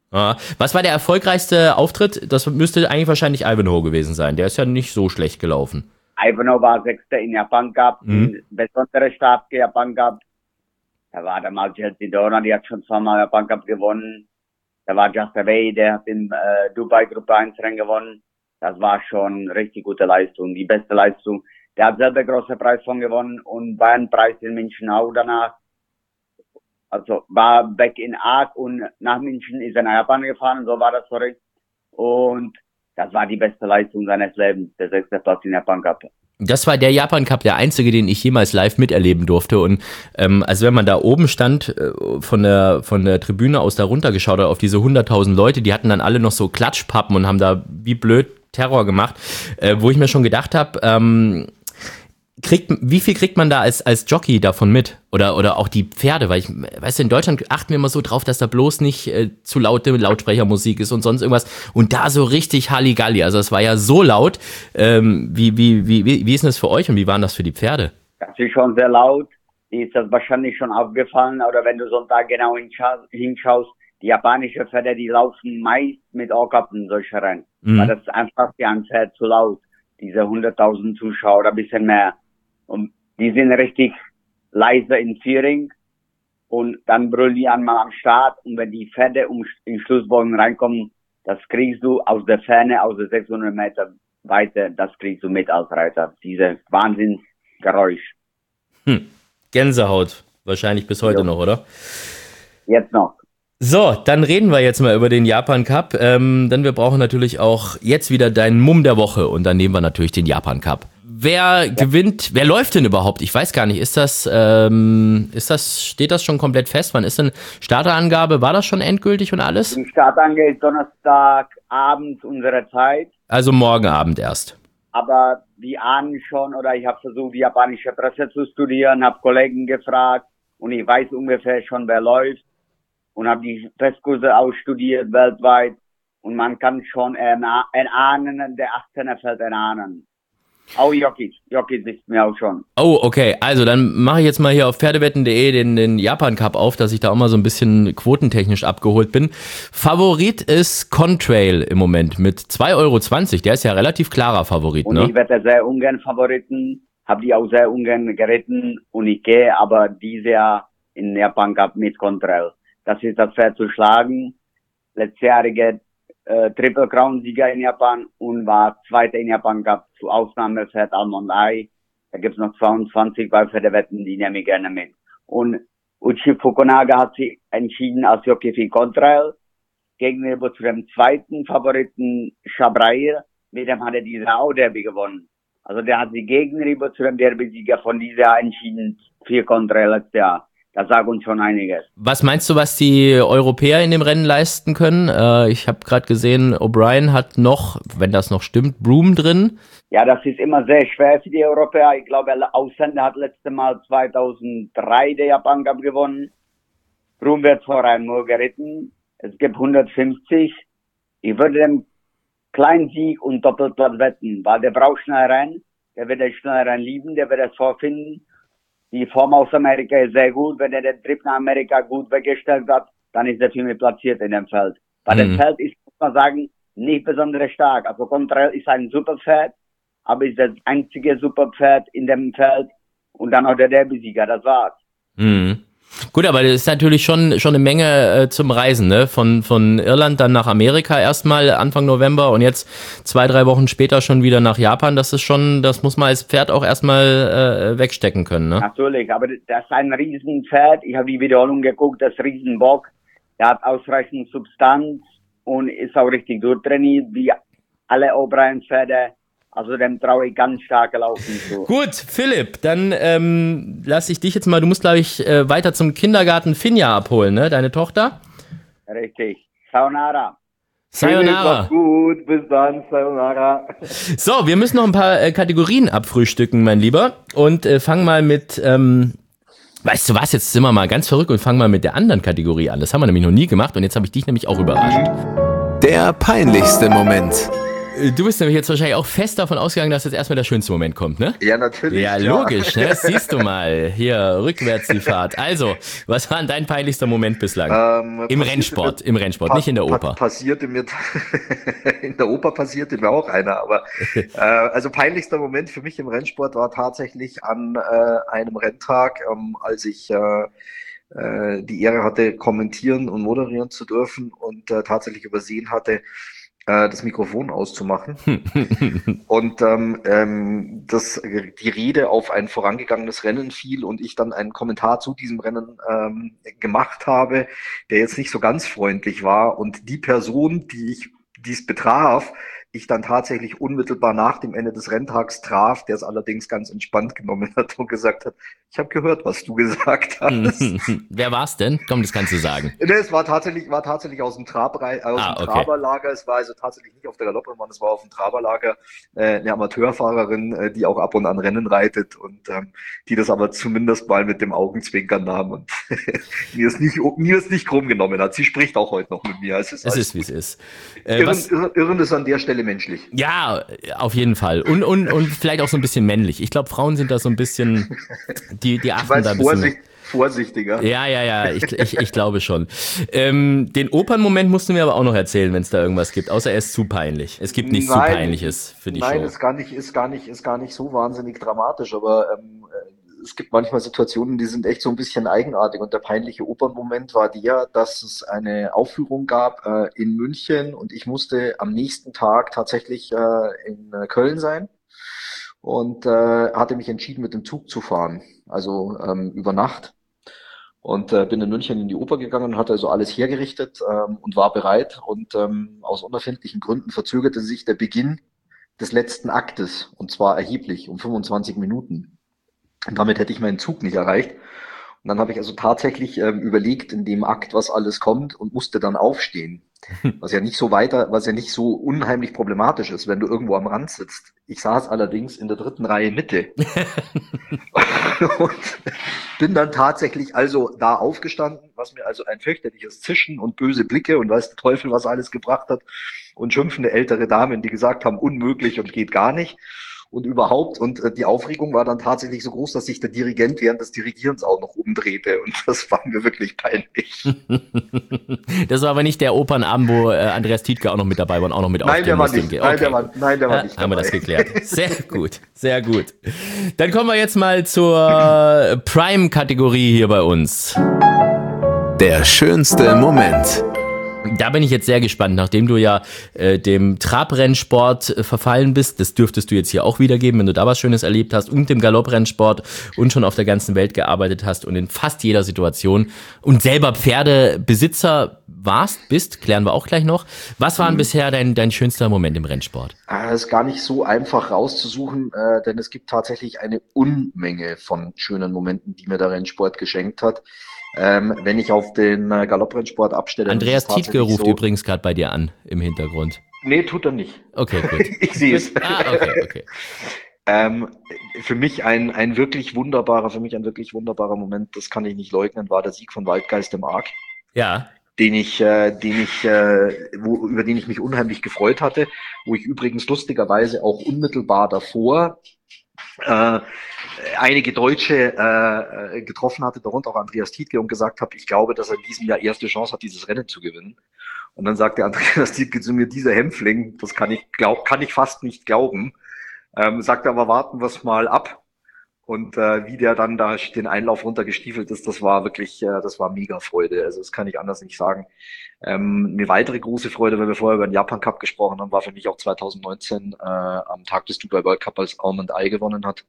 S1: Ah, was war der erfolgreichste Auftritt? Das müsste eigentlich wahrscheinlich Ivanhoe gewesen sein. Der ist ja nicht so schlecht gelaufen.
S2: Ivanhoe war Sechster in Japan gehabt,
S1: Mhm.
S2: einen besonderen Start in Japan gehabt. Da war der mal Chelsea Dona, die hat schon zweimal Japan Cup gewonnen. Da war Just Away, der hat in äh, Dubai Gruppe eins Rennen gewonnen. Das war schon richtig gute Leistung, die beste Leistung. Der hat selber großen Preis von gewonnen und Bayern-Preis in München auch danach. Also war weg in Aag und nach München ist er nach Japan gefahren, so war das, sorry. Und das war die beste Leistung seines Lebens, der sechste Platz in Japan Cup.
S1: Das war der Japan Cup, der einzige, den ich jemals live miterleben durfte. Und ähm, also wenn man da oben stand, äh, von der von der Tribüne aus da runtergeschaut hat auf diese hunderttausend Leute, die hatten dann alle noch so Klatschpappen und haben da wie blöd Terror gemacht, äh, wo ich mir schon gedacht habe, ähm, kriegt, wie viel kriegt man da als als Jockey davon mit? Oder oder auch die Pferde, weil ich, weißt du, in Deutschland achten wir immer so drauf, dass da bloß nicht äh, zu laute Lautsprechermusik ist und sonst irgendwas. Und da so richtig Halligalli. Also es war ja so laut. Ähm, wie, wie, wie, wie, wie ist denn das für euch und wie waren das für die Pferde?
S2: Das ist schon sehr laut. Die ist das wahrscheinlich schon aufgefallen. Oder wenn du Sonntag genau hinscha- hinschaust, die japanischen Pferde, die laufen meist mit Ohrkappen solche Rennen.
S1: Mhm.
S2: Weil das ist einfach für ein Pferd zu laut. Diese hunderttausend Zuschauer, ein bisschen mehr. Und die sind richtig leise in Führing. Und dann brüllen die einmal am Start. Und wenn die Pferde um, in Schlussbogen reinkommen, das kriegst du aus der Ferne, aus der sechshundert Meter Weite, das kriegst du mit als Reiter. Diese Wahnsinnsgeräusch.
S1: Hm. Gänsehaut. Wahrscheinlich bis heute
S2: Ja.
S1: noch, oder?
S2: Jetzt noch.
S1: So, dann reden wir jetzt mal über den Japan Cup. Ähm, denn wir brauchen natürlich auch jetzt wieder deinen Mumm der Woche. Und dann nehmen wir natürlich den Japan Cup. Wer ja. gewinnt, wer läuft denn überhaupt? Ich weiß gar nicht, ist das, ähm, ist das, steht das schon komplett fest? Wann ist denn Starterangabe? War das schon endgültig und alles?
S2: Die Startangabe ist Donnerstagabend unserer Zeit.
S1: Also morgen Abend erst.
S2: Aber wir ahnen schon, oder ich habe versucht, die japanische Presse zu studieren, habe Kollegen gefragt und ich weiß ungefähr schon, wer läuft und habe die Testkurse ausstudiert weltweit und man kann schon erna- erahnen, der achtzehner fällt erahnen. Auch Jokic. Jokic ist mir auch schon.
S1: Oh, okay. Also dann mache ich jetzt mal hier auf pferdewetten punkt de den, den Japan Cup auf, dass ich da auch mal so ein bisschen quotentechnisch abgeholt bin. Favorit ist Contrail im Moment mit zwei Euro zwanzig. Der ist ja relativ klarer Favorit,
S2: Und
S1: ne?
S2: ich wette sehr ungern Favoriten, habe die auch sehr ungern geritten und ich gehe aber dieses Jahr in Japan Cup mit Contrail. Das ist das Pferd zu schlagen. Letztjährige äh, Triple Crown Sieger in Japan und war Zweiter in Japan Cup zu Ausnahmepferd Almond Eye. Da gibt's noch zweiundzwanzig bei Pferdewetten, die nehme ich gerne mit. Und Uchi Fukunaga hat sich entschieden als Jockey für Contrail gegenüber zu dem zweiten Favoriten Chabrair. Mit dem hat er dieses Jahr auch Derby gewonnen. Also der hat sich gegenüber zu dem Derby-Sieger von diesem Jahr entschieden für Contrail letztes Jahr. Das sagt uns schon einiges.
S1: Was meinst du, was die Europäer in dem Rennen leisten können? Äh, ich habe gerade gesehen, O'Brien hat noch, wenn das noch stimmt, Broome drin.
S2: Ja, das ist immer sehr schwer für die Europäer. Ich glaube, der Ausländer hat letztes Mal zweitausenddrei der Japan Cup gewonnen. Broome wird vorher nur geritten. Es gibt hundertfünfzig. Ich würde dem kleinen Sieg und Doppelplatz wetten, weil der braucht schnell rein. Der wird den schnell rein lieben, der wird es vorfinden. Die Form aus Amerika ist sehr gut. Wenn er den Trip nach Amerika gut weggestellt hat, dann ist er für mich platziert in dem Feld. Bei
S1: Mhm.
S2: dem Feld ist, muss man sagen, nicht besonders stark. Also Contrail ist ein super Pferd, aber ist das einzige super Pferd in dem Feld. Und dann auch der Derby-Sieger, das war's.
S1: Mhm. Gut, aber das ist natürlich schon schon eine Menge äh, zum Reisen, ne? Von von Irland dann nach Amerika erstmal Anfang November und jetzt zwei, drei Wochen später schon wieder nach Japan. Das ist schon, das muss man als Pferd auch erstmal äh, wegstecken können, ne?
S2: Natürlich, aber das ist ein Riesenpferd. Ich habe die Wiederholung geguckt, das Riesenbock. Der hat ausreichend Substanz und ist auch richtig durchtrainiert, wie alle O'Brien-Pferde. Also dem traue ich ganz stark laufen zu.
S1: Gut, Philipp, dann ähm, lass ich dich jetzt mal, du musst, glaube ich, äh, weiter zum Kindergarten Finja abholen, ne? Deine Tochter?
S2: Richtig. Sayonara.
S1: Sayonara.
S5: Mach's gut, bis dann, Sayonara.
S1: So, wir müssen noch ein paar äh, Kategorien abfrühstücken, mein Lieber. Und äh, fang mal mit, ähm, weißt du was, jetzt sind wir mal ganz verrückt und fangen mal mit der anderen Kategorie an. Das haben wir nämlich noch nie gemacht und jetzt habe ich dich nämlich auch überrascht.
S3: Der peinlichste Moment.
S1: Du bist nämlich jetzt wahrscheinlich auch fest davon ausgegangen, dass jetzt erstmal der schönste Moment kommt, ne?
S4: Ja, natürlich.
S1: Ja, logisch, ne? Das siehst du mal. Hier, rückwärts die Fahrt. Also, was war denn dein peinlichster Moment bislang? Ähm, Im Rennsport, mir, im Rennsport, pa- nicht in der Oper. Pa-
S4: passierte mir, in der Oper passierte mir auch einer, aber äh, also peinlichster Moment für mich im Rennsport war tatsächlich an äh, einem Renntag, ähm, als ich äh, äh, die Ehre hatte, kommentieren und moderieren zu dürfen und äh, tatsächlich übersehen hatte, das Mikrofon auszumachen und ähm, ähm, das, die Rede auf ein vorangegangenes Rennen fiel und ich dann einen Kommentar zu diesem Rennen ähm, gemacht habe, der jetzt nicht so ganz freundlich war und die Person, die ich dies betraf, ich dann tatsächlich unmittelbar nach dem Ende des Renntags traf, der es allerdings ganz entspannt genommen hat und gesagt hat, ich habe gehört, was du gesagt hast.
S1: Wer war's denn? Komm, das kannst du sagen.
S4: Nee, es war tatsächlich, war tatsächlich aus dem, Trabrei, aus ah, dem okay. Traberlager. Es war also tatsächlich nicht auf der Galopprennbahn, es war auf dem Traberlager äh, eine Amateurfahrerin, äh, die auch ab und an Rennen reitet und ähm, die das aber zumindest mal mit dem Augenzwinkern nahm und mir es nicht, mir es nicht krumm genommen hat. Sie spricht auch heute noch mit mir. Es ist,
S1: es ist wie es ist.
S4: Äh, irren, irren, irren ist an der Stelle menschlich.
S1: Ja, auf jeden Fall. Und, und, und vielleicht auch so ein bisschen männlich. Ich glaube, Frauen sind da so ein bisschen, die, die achten da ein bisschen.
S4: Vorsicht, vorsichtiger.
S1: Ja, ja, ja, ich, ich, ich glaube schon. Ähm, den Opernmoment musst du mir aber auch noch erzählen, wenn es da irgendwas gibt, außer er ist zu peinlich. Es gibt nichts nein, zu Peinliches für die
S4: nein,
S1: Show.
S4: Nein, ist gar nicht, ist gar nicht, ist gar nicht so wahnsinnig dramatisch, aber ähm, es gibt manchmal Situationen, die sind echt so ein bisschen eigenartig und der peinliche Opernmoment war der, dass es eine Aufführung gab äh, in München und ich musste am nächsten Tag tatsächlich äh, in äh, Köln sein und äh, hatte mich entschieden, mit dem Zug zu fahren, also ähm, über Nacht und äh, bin in München in die Oper gegangen, hatte also alles hergerichtet ähm, und war bereit und ähm, aus unerfindlichen Gründen verzögerte sich der Beginn des letzten Aktes und zwar erheblich um fünfundzwanzig Minuten. Und damit hätte ich meinen Zug nicht erreicht. Und dann habe ich also tatsächlich ähm, überlegt in dem Akt, was alles kommt und musste dann aufstehen. Was ja nicht so weiter, was ja nicht so unheimlich problematisch ist, wenn du irgendwo am Rand sitzt. Ich saß allerdings in der dritten Reihe Mitte. Und bin dann tatsächlich also da aufgestanden, was mir also ein fürchterliches Zischen und böse Blicke und weiß der Teufel, was alles gebracht hat. Und schimpfende ältere Damen, die gesagt haben, unmöglich und geht gar nicht. Und überhaupt, und äh, die Aufregung war dann tatsächlich so groß, dass sich der Dirigent während des Dirigierens auch noch umdrehte und das war mir wirklich peinlich.
S1: Das war aber nicht der Opernabend, wo äh, Andreas Tietke auch noch mit dabei war und auch noch mit
S4: nein, der war nicht,
S1: okay.
S4: nein, der war, nein, der war
S1: ja,
S4: nicht
S1: haben dabei. Wir das geklärt. Sehr gut, sehr gut. Dann kommen wir jetzt mal zur Prime-Kategorie hier bei uns.
S3: Der schönste Moment.
S1: Da bin ich jetzt sehr gespannt, nachdem du ja äh, dem Trabrennsport äh, verfallen bist, das dürftest du jetzt hier auch wiedergeben, wenn du da was Schönes erlebt hast, und dem Galopprennsport und schon auf der ganzen Welt gearbeitet hast und in fast jeder Situation und selber Pferdebesitzer warst, bist, klären wir auch gleich noch. Was war denn mhm. bisher dein, dein schönster Moment im Rennsport?
S4: Das ist gar nicht so einfach rauszusuchen, äh, denn es gibt tatsächlich eine Unmenge von schönen Momenten, die mir der Rennsport geschenkt hat. Ähm, wenn ich auf den äh, Galopprennsport abstelle.
S1: Andreas Tietke ruft so übrigens gerade bei dir an im Hintergrund.
S4: Nee, tut er nicht.
S1: Okay, gut.
S4: Ich sehe es.
S1: Ah, okay, okay.
S4: ähm, für mich ein, ein wirklich wunderbarer, für mich ein wirklich wunderbarer Moment, das kann ich nicht leugnen, war der Sieg von Waldgeist im Arc.
S1: Ja.
S4: Den ich, äh, den ich, äh, wo, über den ich mich unheimlich gefreut hatte, wo ich übrigens lustigerweise auch unmittelbar davor äh, einige Deutsche äh, getroffen hatte, darunter auch Andreas Tietke, und gesagt habe, ich glaube, dass er in diesem Jahr erste Chance hat, dieses Rennen zu gewinnen. Und dann sagte Andreas Tietke zu mir, dieser Hämpfling, das kann ich glaub, kann ich fast nicht glauben. Ähm, sagte aber, warten wir es mal ab. Und äh, wie der dann da den Einlauf runtergestiefelt ist, das war wirklich, äh, das war mega Freude. Also das kann ich anders nicht sagen. Ähm, eine weitere große Freude, weil wir vorher über den Japan Cup gesprochen haben, war für mich auch zwanzig neunzehn äh, am Tag des Dubai World Cup, als Almond Eye gewonnen hat.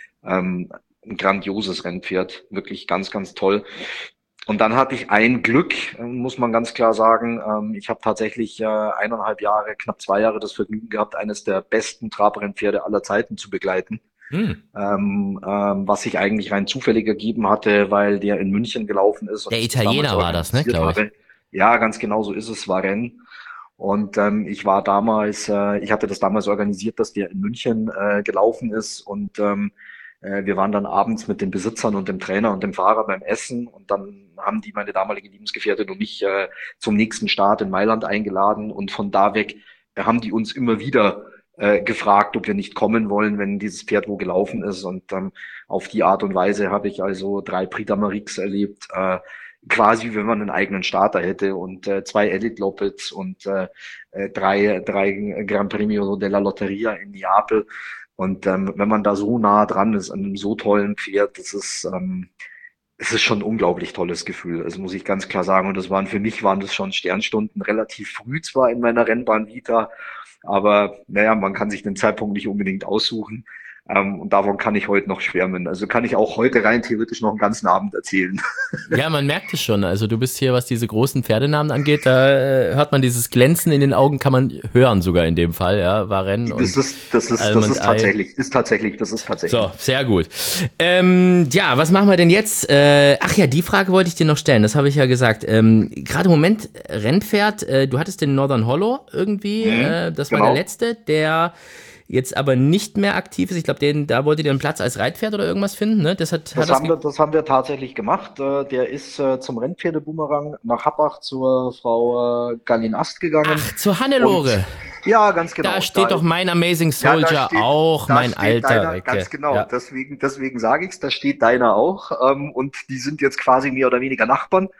S4: Ähm, ein grandioses Rennpferd, wirklich ganz, ganz toll. Und dann hatte ich ein Glück, muss man ganz klar sagen. Ähm, ich habe tatsächlich äh, eineinhalb Jahre, knapp zwei Jahre das Vergnügen gehabt, eines der besten Trabrennpferde aller Zeiten zu begleiten. Hm. Ähm, ähm, was sich eigentlich rein zufällig ergeben hatte, weil der in München gelaufen ist. Und
S1: der Italiener war das, ne, glaube ich.
S4: Ja, ganz genau so ist es, war Renn. Und ähm, ich war damals, äh, ich hatte das damals organisiert, dass der in München äh, gelaufen ist und ähm, äh, wir waren dann abends mit den Besitzern und dem Trainer und dem Fahrer beim Essen und dann haben die meine damalige Lebensgefährtin und mich äh, zum nächsten Start in Mailand eingeladen und von da weg haben die uns immer wieder äh, gefragt, ob wir nicht kommen wollen, wenn dieses Pferd wo gelaufen ist. Und ähm, auf die Art und Weise habe ich also drei Prix d'Amérique erlebt, äh, quasi wenn man einen eigenen Starter hätte und äh, zwei Elite Loppets und äh, äh, drei, drei Gran Premio della Lotteria in Neapel. Und ähm, wenn man da so nah dran ist an einem so tollen Pferd, das ist, ähm, es ist schon ein unglaublich tolles Gefühl. Das muss ich ganz klar sagen. Und das waren für mich waren das schon Sternstunden relativ früh zwar in meiner Rennbahn-Vita, aber naja, man kann sich den Zeitpunkt nicht unbedingt aussuchen. Ähm, und davon kann ich heute noch schwärmen. Also kann ich auch heute rein theoretisch noch einen ganzen Abend erzählen.
S1: Ja, man merkt es schon. Also du bist hier, was diese großen Pferdenamen angeht, da äh, hört man dieses Glänzen in den Augen, kann man hören sogar in dem Fall, ja, Varenne und
S4: Das ist, das ist, das ist tatsächlich, ist tatsächlich, das ist tatsächlich.
S1: So, sehr gut. Ähm, ja, was machen wir denn jetzt? Äh, ach ja, die Frage wollte ich dir noch stellen, das habe ich ja gesagt. Ähm, gerade im Moment, Rennpferd, äh, du hattest den Northern Hollow irgendwie, mhm, äh, das war
S4: genau.
S1: der letzte, der jetzt aber nicht mehr aktiv ist. Ich glaube, den, da wolltet ihr einen Platz als Reitpferd oder irgendwas finden, ne? Das, hat,
S4: das,
S1: hat
S4: haben das, wir, das haben wir tatsächlich gemacht. Äh, der ist äh, zum Rennpferdeboomerang nach Happach zur Frau äh, Gallin Ast gegangen.
S1: Ach, zur Hannelore.
S4: Und, ja, ganz genau.
S1: Da steht da doch mein Amazing Soldier
S4: ja, steht,
S1: auch, mein alter
S4: deiner,
S1: Recke.
S4: Ganz genau,
S1: ja.
S4: deswegen, deswegen sage ich's, da steht deiner auch. Ähm, und die sind jetzt quasi mehr oder weniger Nachbarn.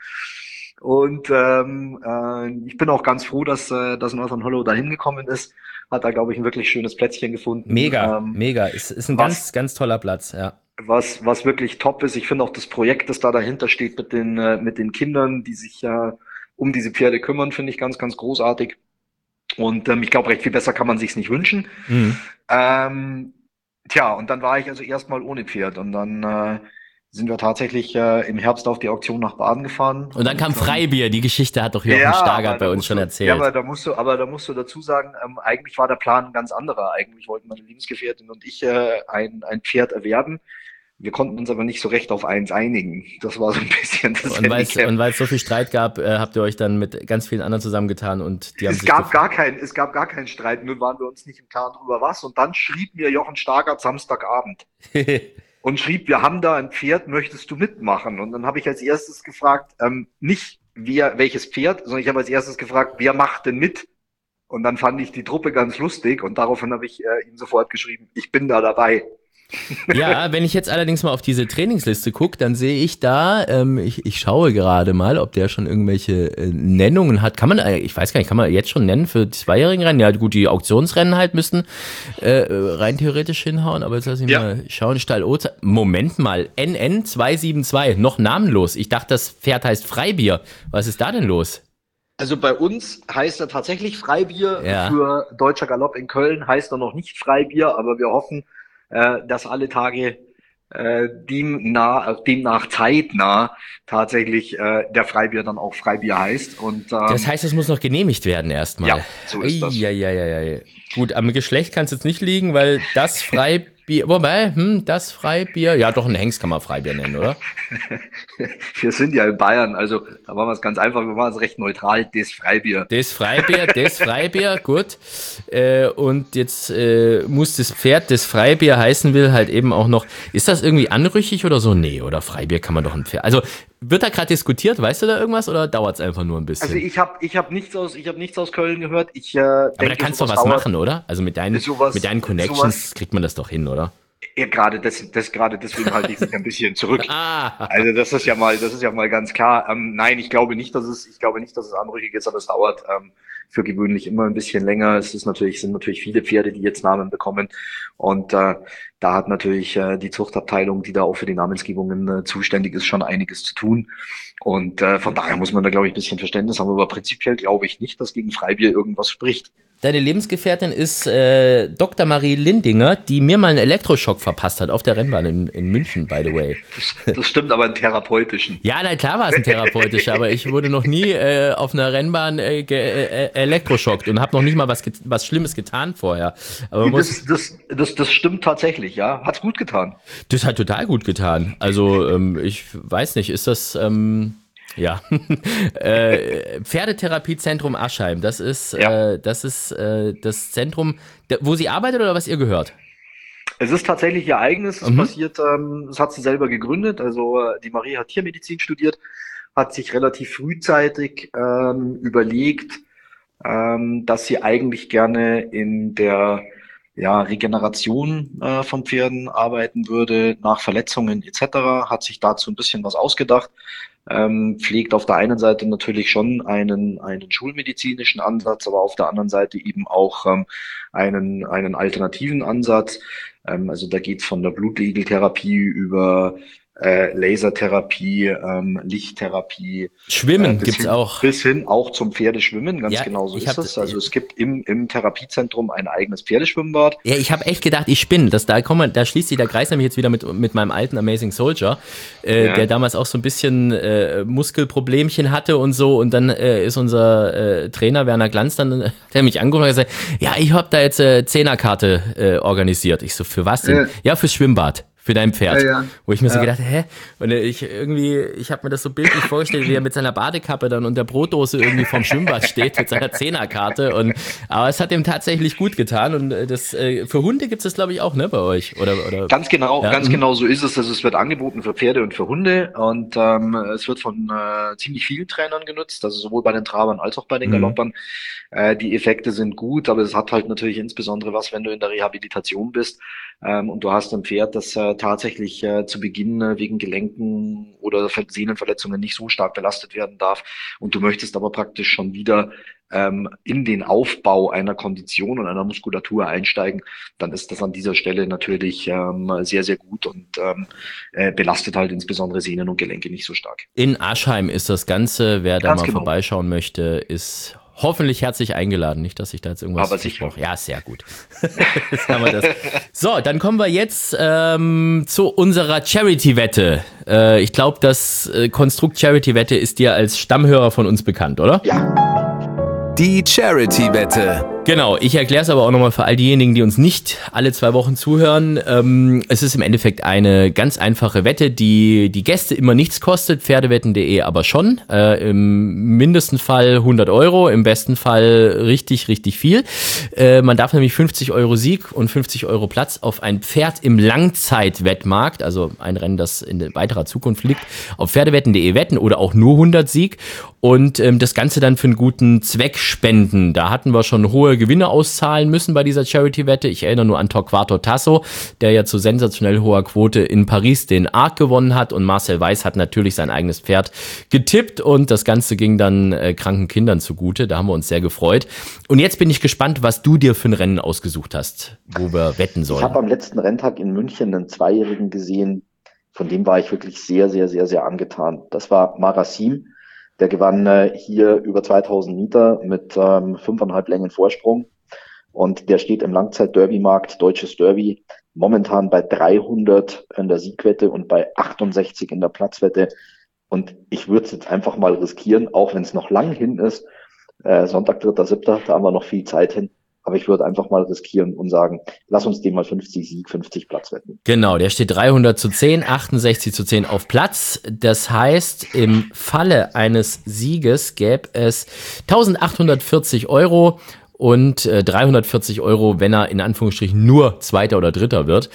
S4: Und ähm, äh, ich bin auch ganz froh, dass, äh, dass Northern Hollow da hingekommen ist. Hat da, glaube ich, ein wirklich schönes Plätzchen gefunden.
S1: Mega,
S4: ähm,
S1: mega. Ist, ist ein
S4: was,
S1: ganz, ganz toller Platz, ja.
S4: Was, was wirklich top ist. Ich finde auch das Projekt, das da dahinter steht mit den, äh, mit den Kindern, die sich ja äh, um diese Pferde kümmern, finde ich ganz, ganz großartig. Und ähm, ich glaube, recht viel besser kann man sich's nicht wünschen. Mhm. Ähm, tja, und dann war ich also erstmal ohne Pferd und dann äh, sind wir tatsächlich äh, im Herbst auf die Auktion nach Baden gefahren.
S1: Und dann kam Freibier, die Geschichte hat doch Jochen
S4: ja,
S1: Stargard bei uns schon
S4: du,
S1: erzählt.
S4: Ja, aber da musst du, aber da musst du dazu sagen, ähm, eigentlich war der Plan ein ganz anderer. Eigentlich wollten meine Lebensgefährtin und ich äh, ein, ein Pferd erwerben. Wir konnten uns aber nicht so recht auf eins einigen. Das war so ein bisschen das
S1: Und weil es und weil es so viel Streit gab, äh, habt ihr euch dann mit ganz vielen anderen zusammengetan und die haben
S4: es
S1: sich
S4: gab gar kein, es gab gar keinen Streit, nur waren wir uns nicht im Klaren drüber was. Und dann schrieb mir Jochen Stargard Samstagabend und schrieb, wir haben da ein Pferd, möchtest du mitmachen? Und dann habe ich als erstes gefragt, ähm, nicht wer welches Pferd, sondern ich habe als erstes gefragt, wer macht denn mit? Und dann fand ich die Truppe ganz lustig und daraufhin habe ich äh, ihm sofort geschrieben, ich bin da dabei.
S1: Ja, wenn ich jetzt allerdings mal auf diese Trainingsliste gucke, dann sehe ich da, ähm, ich, ich schaue gerade mal, ob der schon irgendwelche äh, Nennungen hat. Kann man, äh, ich weiß gar nicht, kann man jetzt schon nennen für die zweijährigen Rennen? Ja gut, die Auktionsrennen halt müssen äh, rein theoretisch hinhauen, aber jetzt lass ich ja. mal schauen. Stall Ozer. Moment mal, N N zwei sieben zwei, noch namenlos. Ich dachte, das Pferd heißt Freibier. Was ist da denn los?
S4: Also bei uns heißt er tatsächlich Freibier,
S1: ja.
S4: Für Deutscher Galopp in Köln heißt er noch nicht Freibier, aber wir hoffen, äh, dass alle Tage äh, demnach, demnach zeitnah tatsächlich äh, der Freibier dann auch Freibier heißt. Und ähm,
S1: das heißt, es muss noch genehmigt werden erstmal.
S4: Ja, so ist das.
S1: Ja, ja, ja, ja. Gut, am Geschlecht kann es jetzt nicht liegen, weil das Freibier, wobei, hm, das Freibier, ja doch, ein Hengst kann man Freibier nennen, oder?
S4: Wir sind ja in Bayern, also da machen wir es ganz einfach, wir machen es recht neutral, das Freibier.
S1: Das Freibier, das Freibier, gut. Äh, und jetzt äh, muss das Pferd, das Freibier heißen will, halt eben auch noch, ist das irgendwie anrüchig oder so? Nee, oder Freibier kann man doch ein Pferd, also wird da gerade diskutiert, weißt du da irgendwas oder dauert es einfach nur ein bisschen?
S4: Also ich habe ich hab nichts aus ich habe nichts aus Köln gehört. Ich äh,
S1: Aber
S4: denke,
S1: da kannst du was dauert, machen, oder? Also mit deinen
S4: sowas,
S1: mit deinen Connections sowas, kriegt man das doch hin, oder?
S4: Ja, gerade das, das gerade deswegen halte ich mich ein bisschen zurück.
S1: ah.
S4: Also das ist ja mal, das ist ja mal ganz klar. Ähm, nein, ich glaube nicht, dass es, ich glaube nicht, dass es anrüchig ist, aber es dauert ähm, für gewöhnlich immer ein bisschen länger. Es ist natürlich, sind natürlich viele Pferde, die jetzt Namen bekommen, und äh, da hat natürlich äh, die Zuchtabteilung, die da auch für die Namensgebungen äh, zuständig ist, schon einiges zu tun. Und äh, von daher muss man da, glaube ich, ein bisschen Verständnis haben. Aber prinzipiell glaube ich nicht, dass gegen Freibier irgendwas spricht.
S1: Deine Lebensgefährtin ist äh, Doktor Marie Lindinger, die mir mal einen Elektroschock verpasst hat auf der Rennbahn in, in München, by the way.
S4: Das, das stimmt, aber einen therapeutischen.
S1: Ja, na klar war es ein therapeutischer, aber ich wurde noch nie äh, auf einer Rennbahn äh, äh, elektroschockt und habe noch nicht mal was, was Schlimmes getan vorher. Aber
S4: das, das, das, das stimmt tatsächlich, ja. Hat's gut getan.
S1: Das hat total gut getan. Also ähm, ich weiß nicht, ist das... Ähm Ja, äh, Pferdetherapiezentrum Aschheim, das ist, ja. äh, das ist äh, das Zentrum, wo sie arbeitet oder was ihr gehört?
S4: Es ist tatsächlich ihr eigenes, es mhm. passiert, ähm, das hat sie selber gegründet, also die Marie hat Tiermedizin studiert, hat sich relativ frühzeitig ähm, überlegt, ähm, dass sie eigentlich gerne in der ja, Regeneration äh, von Pferden arbeiten würde, nach Verletzungen et cetera, hat sich dazu ein bisschen was ausgedacht, ähm, pflegt auf der einen Seite natürlich schon einen, einen schulmedizinischen Ansatz, aber auf der anderen Seite eben auch ähm, einen, einen alternativen Ansatz. Ähm, also da geht's von der Blutegeltherapie über äh, Lasertherapie, ähm, Lichttherapie.
S1: Schwimmen
S4: äh,
S1: gibt's
S4: hin,
S1: auch.
S4: Bis hin auch zum Pferdeschwimmen, ganz
S1: Ja,
S4: genau so
S1: ich
S4: ist
S1: hab-
S4: es. Also es gibt im, im Therapiezentrum ein eigenes Pferdeschwimmbad.
S1: Ja, ich habe echt gedacht, ich spinne. Das, da, komm, da schließt sich der Kreis nämlich jetzt wieder mit, mit meinem alten Amazing Soldier, äh,
S4: Ja.
S1: der damals auch so ein bisschen äh, Muskelproblemchen hatte und so. Und dann äh, ist unser äh, Trainer Werner Glanz dann, äh, der mich angerufen und gesagt, ja, ich habe da jetzt äh, Zehnerkarte äh, organisiert. Ich so, für was denn?
S4: Ja.
S1: Ja, fürs Schwimmbad. Für dein Pferd.
S4: Ja, ja.
S1: Wo ich mir so
S4: Ja.
S1: gedacht, hä? Und äh, ich irgendwie, ich habe mir das so bildlich vorgestellt, wie er mit seiner Badekappe dann und der Brotdose irgendwie vorm Schwimmbad steht mit seiner Zehnerkarte. Und aber es hat ihm tatsächlich gut getan. Und äh, das äh, für Hunde gibt es das, glaube ich, auch, ne, bei euch? Oder, oder
S4: Ganz genau,
S1: Ja,
S4: ganz
S1: mhm.
S4: genau so ist es. Also es wird angeboten für Pferde und für Hunde und ähm, es wird von äh, ziemlich vielen Trainern genutzt, also sowohl bei den Trabern als auch bei den
S1: Mhm.
S4: Galoppern. Äh, die Effekte sind gut, aber es hat halt natürlich insbesondere was, wenn du in der Rehabilitation bist ähm, und du hast ein Pferd, das äh, tatsächlich äh, zu Beginn äh, wegen Gelenken oder Ver- Sehnenverletzungen nicht so stark belastet werden darf und du möchtest aber praktisch schon wieder ähm, in den Aufbau einer Kondition und einer Muskulatur einsteigen, dann ist das an dieser Stelle natürlich ähm, sehr, sehr gut und ähm, äh, belastet halt insbesondere Sehnen und Gelenke nicht so stark.
S1: In Aschheim ist das Ganze. Wer da
S4: Ganz
S1: mal
S4: genau.
S1: vorbeischauen möchte, ist hoffentlich herzlich eingeladen. Nicht, dass ich da jetzt irgendwas
S4: Aber sicher.
S1: versprochen- Ja, sehr gut. Jetzt haben wir das. So, dann kommen wir jetzt ähm, zu unserer Charity-Wette. Äh, ich glaube, das äh, Konstrukt Charity-Wette ist dir als Stammhörer von uns bekannt, oder?
S3: Die Charity-Wette.
S1: Genau, ich erkläre es aber auch nochmal für all diejenigen, die uns nicht alle zwei Wochen zuhören. Ähm, es ist im Endeffekt eine ganz einfache Wette, die die Gäste immer nichts kostet, pferdewetten punkt de aber schon. Äh, im mindesten Fall hundert Euro, im besten Fall richtig, richtig viel. Äh, man darf nämlich fünfzig Euro Sieg und fünfzig Euro Platz auf ein Pferd im Langzeitwettmarkt, also ein Rennen, das in weiterer Zukunft liegt, auf pferdewetten punkt de wetten oder auch nur hundert Sieg und ähm, das Ganze dann für einen guten Zweck spenden. Da hatten wir schon hohe Gewinne auszahlen müssen bei dieser Charity-Wette. Ich erinnere nur an Torquato Tasso, der ja zu sensationell hoher Quote in Paris den Arc gewonnen hat und Marcel Weiß hat natürlich sein eigenes Pferd getippt und das Ganze ging dann äh, kranken Kindern zugute. Da haben wir uns sehr gefreut. Und jetzt bin ich gespannt, was du dir für ein Rennen ausgesucht hast, wo wir wetten sollen.
S5: Ich habe am letzten Renntag in München einen Zweijährigen gesehen, von dem war ich wirklich sehr, sehr, sehr, sehr angetan. Das war Marasim. Der gewann äh, hier über zweitausend Meter mit ähm, fünfeinhalb Längen Vorsprung. Und der steht im Langzeit-Derby-Markt, deutsches Derby, momentan bei dreihundert in der Siegwette und bei achtundsechzig in der Platzwette. Und ich würde es jetzt einfach mal riskieren, auch wenn es noch lang hin ist. Äh, Sonntag, dritter siebter da haben wir noch viel Zeit hin. Aber ich würde einfach mal riskieren und sagen, lass uns den mal fünfzig Sieg, fünfzig Platz wetten.
S1: Genau, der steht dreihundert zu zehn, achtundsechzig zu zehn auf Platz. Das heißt, im Falle eines Sieges gäbe es eintausendachthundertvierzig Euro und äh, dreihundertvierzig Euro, wenn er in Anführungsstrichen nur Zweiter oder Dritter wird.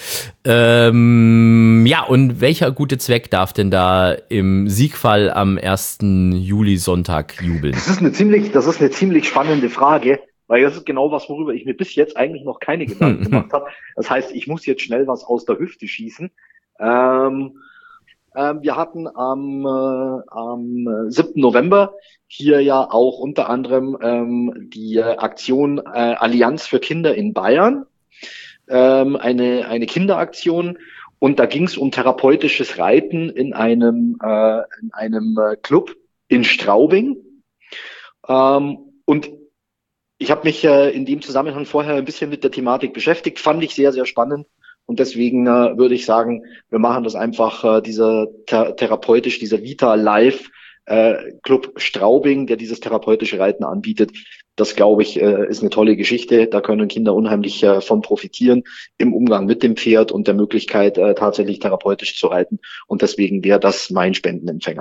S1: Ähm, ja, und welcher gute Zweck darf denn da im Siegfall am ersten Juli Sonntag jubeln?
S5: Das ist eine ziemlich, das ist eine ziemlich spannende Frage. Weil das ist genau was, worüber ich mir bis jetzt eigentlich noch keine Gedanken gemacht habe. Das heißt, ich muss jetzt schnell was aus der Hüfte schießen. Ähm, ähm, wir hatten am, äh, am siebten November hier ja auch unter anderem ähm, die äh, Aktion äh, Allianz für Kinder in Bayern. Ähm, eine, eine Kinderaktion. Und da ging es um therapeutisches Reiten in einem, äh, in einem äh, Club in Straubing. Ähm, und Ich habe mich äh, in dem Zusammenhang vorher ein bisschen mit der Thematik beschäftigt, fand ich sehr, sehr spannend und deswegen äh, würde ich sagen, wir machen das einfach, äh, dieser th- therapeutisch, dieser Vita Live äh, Club Straubing, der dieses therapeutische Reiten anbietet. Das, glaube ich, äh, ist eine tolle Geschichte. Da können Kinder unheimlich äh, von profitieren im Umgang mit dem Pferd und der Möglichkeit, äh, tatsächlich therapeutisch zu reiten und deswegen wäre das mein Spendenempfänger.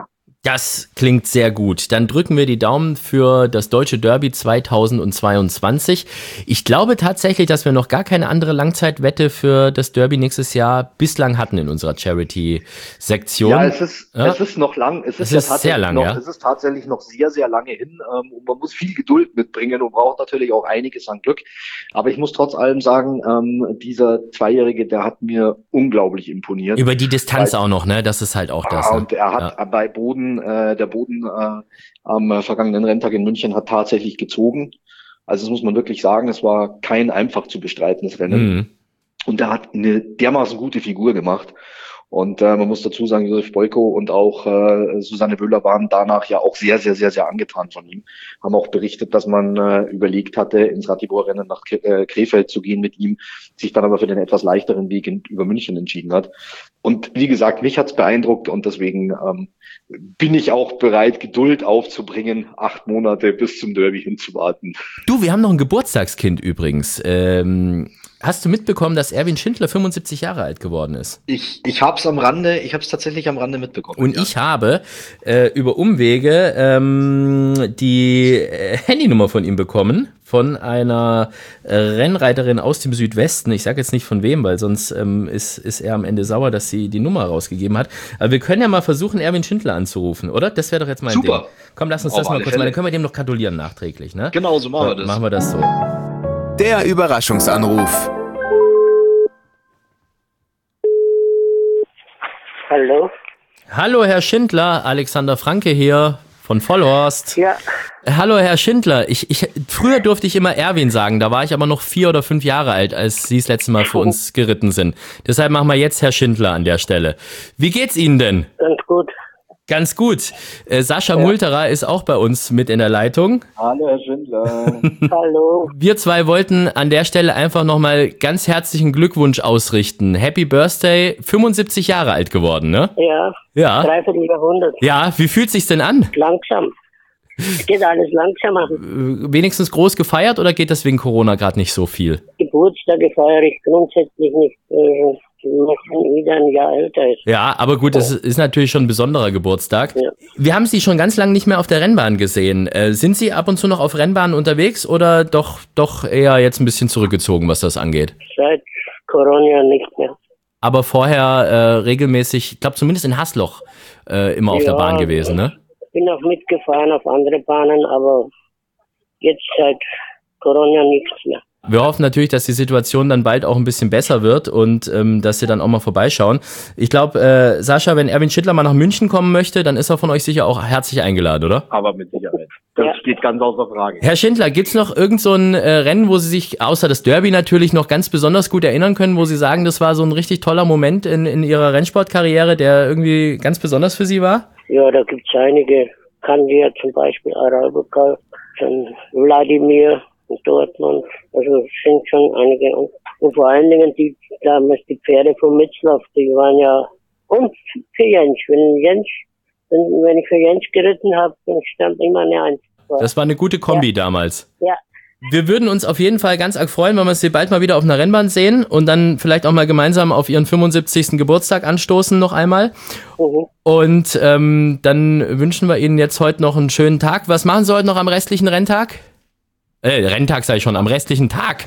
S1: Das klingt sehr gut. Dann drücken wir die Daumen für das Deutsche Derby zweitausendzweiundzwanzig. Ich glaube tatsächlich, dass wir noch gar keine andere Langzeitwette für das Derby nächstes Jahr bislang hatten in unserer Charity-Sektion.
S5: Ja, es ist,
S1: ja?
S5: es ist noch lang. Es ist,
S1: es
S5: ja
S1: ist sehr lang,
S5: noch,
S1: ja.
S5: Es ist tatsächlich noch sehr, sehr lange hin. Ähm, und man muss viel Geduld mitbringen und braucht natürlich auch einiges an Glück. Aber ich muss trotz allem sagen, ähm, dieser Zweijährige, der hat mir unglaublich imponiert.
S1: Über die Distanz
S5: Weil,
S1: auch noch, ne? Das ist halt auch das.
S5: Ah,
S1: Ne?
S5: und er hat ja. bei Boden, äh, der Boden äh, am äh, vergangenen Renntag in München hat tatsächlich gezogen. Also das muss man wirklich sagen, es war kein einfach zu bestreitendes Rennen.
S1: Mhm.
S5: Und er hat eine dermaßen gute Figur gemacht. Und äh, man muss dazu sagen, Josef Boyko und auch äh, Susanne Wöhler waren danach ja auch sehr, sehr, sehr, sehr angetan von ihm. Haben auch berichtet, dass man äh, überlegt hatte, ins Ratibor-Rennen nach K- äh, Krefeld zu gehen mit ihm, sich dann aber für den etwas leichteren Weg in, über München entschieden hat. Und wie gesagt, mich hat's beeindruckt und deswegen ähm, bin ich auch bereit, Geduld aufzubringen, acht Monate bis zum Derby hinzuwarten.
S1: Du, wir haben noch ein Geburtstagskind übrigens. Ähm, hast du mitbekommen, dass Erwin Schindler fünfundsiebzig Jahre alt geworden ist?
S4: Ich, ich hab's am Rande, ich hab's tatsächlich am Rande mitbekommen.
S1: Und
S4: ja.
S1: ich habe äh, über Umwege ähm, die äh, Handynummer von ihm bekommen, von einer äh, Rennreiterin aus dem Südwesten. Ich sage jetzt nicht von wem, weil sonst ähm, ist, ist er am Ende sauer, dass sie die Nummer rausgegeben hat. Aber wir können ja mal versuchen, Erwin Schindler anzurufen, oder? Das wäre doch jetzt mal ein
S4: Super.
S1: Ding. Komm, lass uns
S4: Auf
S1: das mal
S4: alle
S1: kurz machen.
S4: Fälle.
S1: Dann können wir dem noch gratulieren nachträglich, ne?
S4: Genau, so machen wir das.
S1: Machen wir das so.
S3: Der Überraschungsanruf.
S6: Hallo?
S1: Hallo, Herr Schindler, Alexander Franke hier von Vollhorst.
S6: Ja,
S1: Hallo, Herr Schindler. Ich, ich, früher durfte ich immer Erwin sagen, da war ich aber noch vier oder fünf Jahre alt, als Sie das letzte Mal für uns geritten sind. Deshalb machen wir jetzt Herr Schindler an der Stelle. Wie geht's Ihnen denn?
S6: ganz gut.
S1: Ganz gut. Äh, Sascha Multerer ist auch bei uns mit in der Leitung.
S5: Hallo, Herr Schindler.
S6: Hallo.
S1: Wir zwei wollten an der Stelle einfach nochmal ganz herzlichen Glückwunsch ausrichten. Happy Birthday, fünfundsiebzig Jahre alt geworden, ne?
S6: Ja,
S1: Ja.
S6: dreiviertel Jahrhundert.
S1: Ja, wie fühlt sich's denn an?
S6: Langsam. Es geht alles langsamer.
S1: Äh, Wenigstens groß gefeiert oder geht das wegen Corona gerade nicht so viel?
S6: Geburtstage feiere ich grundsätzlich nicht. Äh, wenn jeder ein Jahr älter ist.
S1: Ja, aber gut, das ist natürlich schon ein besonderer Geburtstag.
S6: Ja.
S1: Wir haben Sie schon ganz lange nicht mehr auf der Rennbahn gesehen. Äh, sind Sie ab und zu noch auf Rennbahnen unterwegs oder doch, doch eher jetzt ein bisschen zurückgezogen, was das angeht?
S6: Seit Corona nicht mehr.
S1: Aber vorher äh, regelmäßig, ich glaube zumindest in Hasloch, äh, immer auf
S6: Ja,
S1: der Bahn gewesen, ne?
S6: Ich bin auch mitgefahren auf andere Bahnen, aber jetzt seit Corona nichts mehr.
S1: Wir hoffen natürlich, dass die Situation dann bald auch ein bisschen besser wird und ähm, dass Sie dann auch mal vorbeischauen. Ich glaube, äh, Sascha, wenn Erwin Schindler mal nach München kommen möchte, dann ist er von euch sicher auch herzlich eingeladen, oder?
S5: Aber mit Sicherheit. Das
S6: Ja.
S5: steht ganz außer Frage.
S1: Herr Schindler, gibt's noch irgend so ein äh, Rennen, wo Sie sich, außer das Derby natürlich, noch ganz besonders gut erinnern können, wo Sie sagen, das war so ein richtig toller Moment in, in Ihrer Rennsportkarriere, der irgendwie ganz besonders für Sie war?
S6: Ja, da gibt's einige. Kandia zum Beispiel, Arabica, dann Wladimir und Dortmund. Also es sind schon einige. Und, und vor allen Dingen die damals die Pferde von Mitzlaff, die waren ja, und für Jens. Wenn Jens, wenn, wenn ich für Jens geritten habe, dann stand immer eine Eins.
S1: Das war eine gute Kombi damals.
S6: Ja,
S1: Wir würden uns auf jeden Fall ganz arg freuen, wenn wir Sie bald mal wieder auf einer Rennbahn sehen und dann vielleicht auch mal gemeinsam auf Ihren fünfundsiebzigsten Geburtstag anstoßen noch einmal.
S6: mhm.
S1: Und ähm, dann wünschen wir Ihnen jetzt heute noch einen schönen Tag. Was machen Sie heute noch am restlichen Renntag? Äh, Renntag sage ich schon, am restlichen Tag.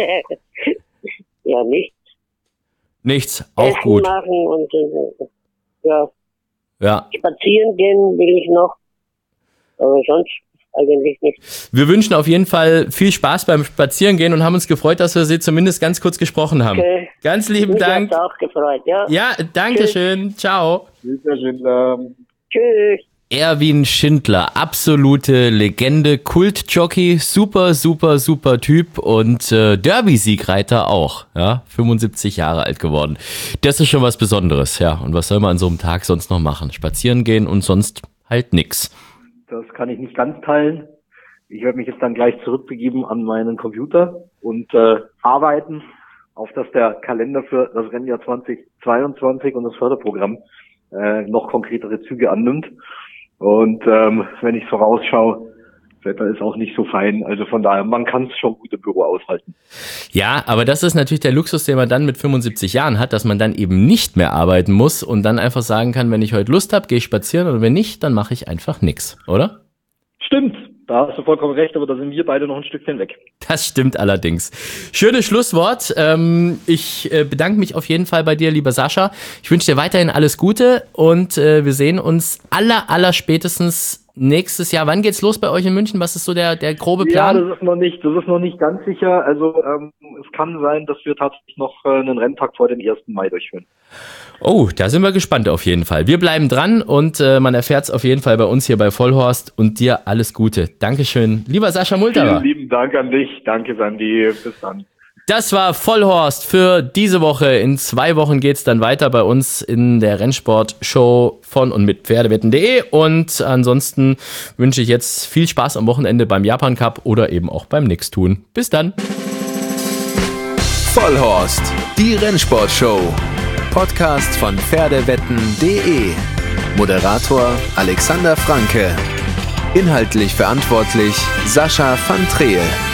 S6: Ja, nicht.
S1: Nichts, auch
S6: Essen
S1: gut.
S6: machen und äh, ja,
S1: Ja.
S6: spazieren gehen will ich noch. Aber sonst eigentlich nicht.
S1: Wir wünschen auf jeden Fall viel Spaß beim Spazierengehen und haben uns gefreut, dass wir Sie zumindest ganz kurz gesprochen haben.
S6: Okay.
S1: Ganz lieben
S6: Mich
S1: Dank.
S6: hat's auch gefreut, ja.
S1: Ja, danke schön. Ciao.
S5: Tschüss, Herr Schindler.
S6: Tschüss.
S1: Erwin Schindler, absolute Legende, Kultjockey, super, super, super Typ und äh, Derby-Siegreiter auch, ja, fünfundsiebzig Jahre alt geworden. Das ist schon was Besonderes, ja. Und was soll man an so einem Tag sonst noch machen? Spazieren gehen und sonst halt nix.
S5: Das kann ich nicht ganz teilen. Ich werde mich jetzt dann gleich zurückbegeben an meinen Computer und äh, arbeiten, auf dass der Kalender für das Rennjahr zweitausendzweiundzwanzig und das Förderprogramm äh, noch konkretere Züge annimmt. Und ähm, wenn ich vorausschaue, Das Wetter ist auch nicht so fein. Also von daher, man kann es schon gut im Büro aushalten.
S1: Ja, aber das ist natürlich der Luxus, den man dann mit fünfundsiebzig Jahren hat, dass man dann eben nicht mehr arbeiten muss und dann einfach sagen kann, wenn ich heute Lust habe, gehe ich spazieren und wenn nicht, dann mache ich einfach nichts, oder?
S5: Stimmt, da hast du vollkommen recht, aber da sind wir beide noch ein Stückchen weg.
S1: Das stimmt allerdings. Schönes Schlusswort. Ähm, ich äh, bedanke mich auf jeden Fall bei dir, lieber Sascha. Ich wünsche dir weiterhin alles Gute und äh, wir sehen uns aller, aller spätestens nächstes Jahr. Wann geht's los bei euch in München? Was ist so der, der grobe Plan?
S5: Ja, das ist noch nicht, das ist noch nicht ganz sicher. Also ähm, es kann sein, dass wir tatsächlich noch äh, einen Renntag vor dem ersten Mai durchführen.
S1: Oh, da sind wir gespannt auf jeden Fall. Wir bleiben dran und äh, man erfährt es auf jeden Fall bei uns hier bei Vollhorst und dir alles Gute. Dankeschön, lieber Sascha Multerer.
S5: Vielen lieben Dank an dich. Danke, Sandy. Bis dann.
S1: Das war Vollhorst für diese Woche. In zwei Wochen geht's dann weiter bei uns in der Rennsport-Show von und mit Pferdewetten punkt de. Und ansonsten wünsche ich jetzt viel Spaß am Wochenende beim Japan Cup oder eben auch beim Nix-Tun. Bis dann.
S3: Vollhorst, die Rennsport-Show. Podcast von Pferdewetten punkt de. Moderator Alexander Franke. Inhaltlich verantwortlich Sascha van Treel.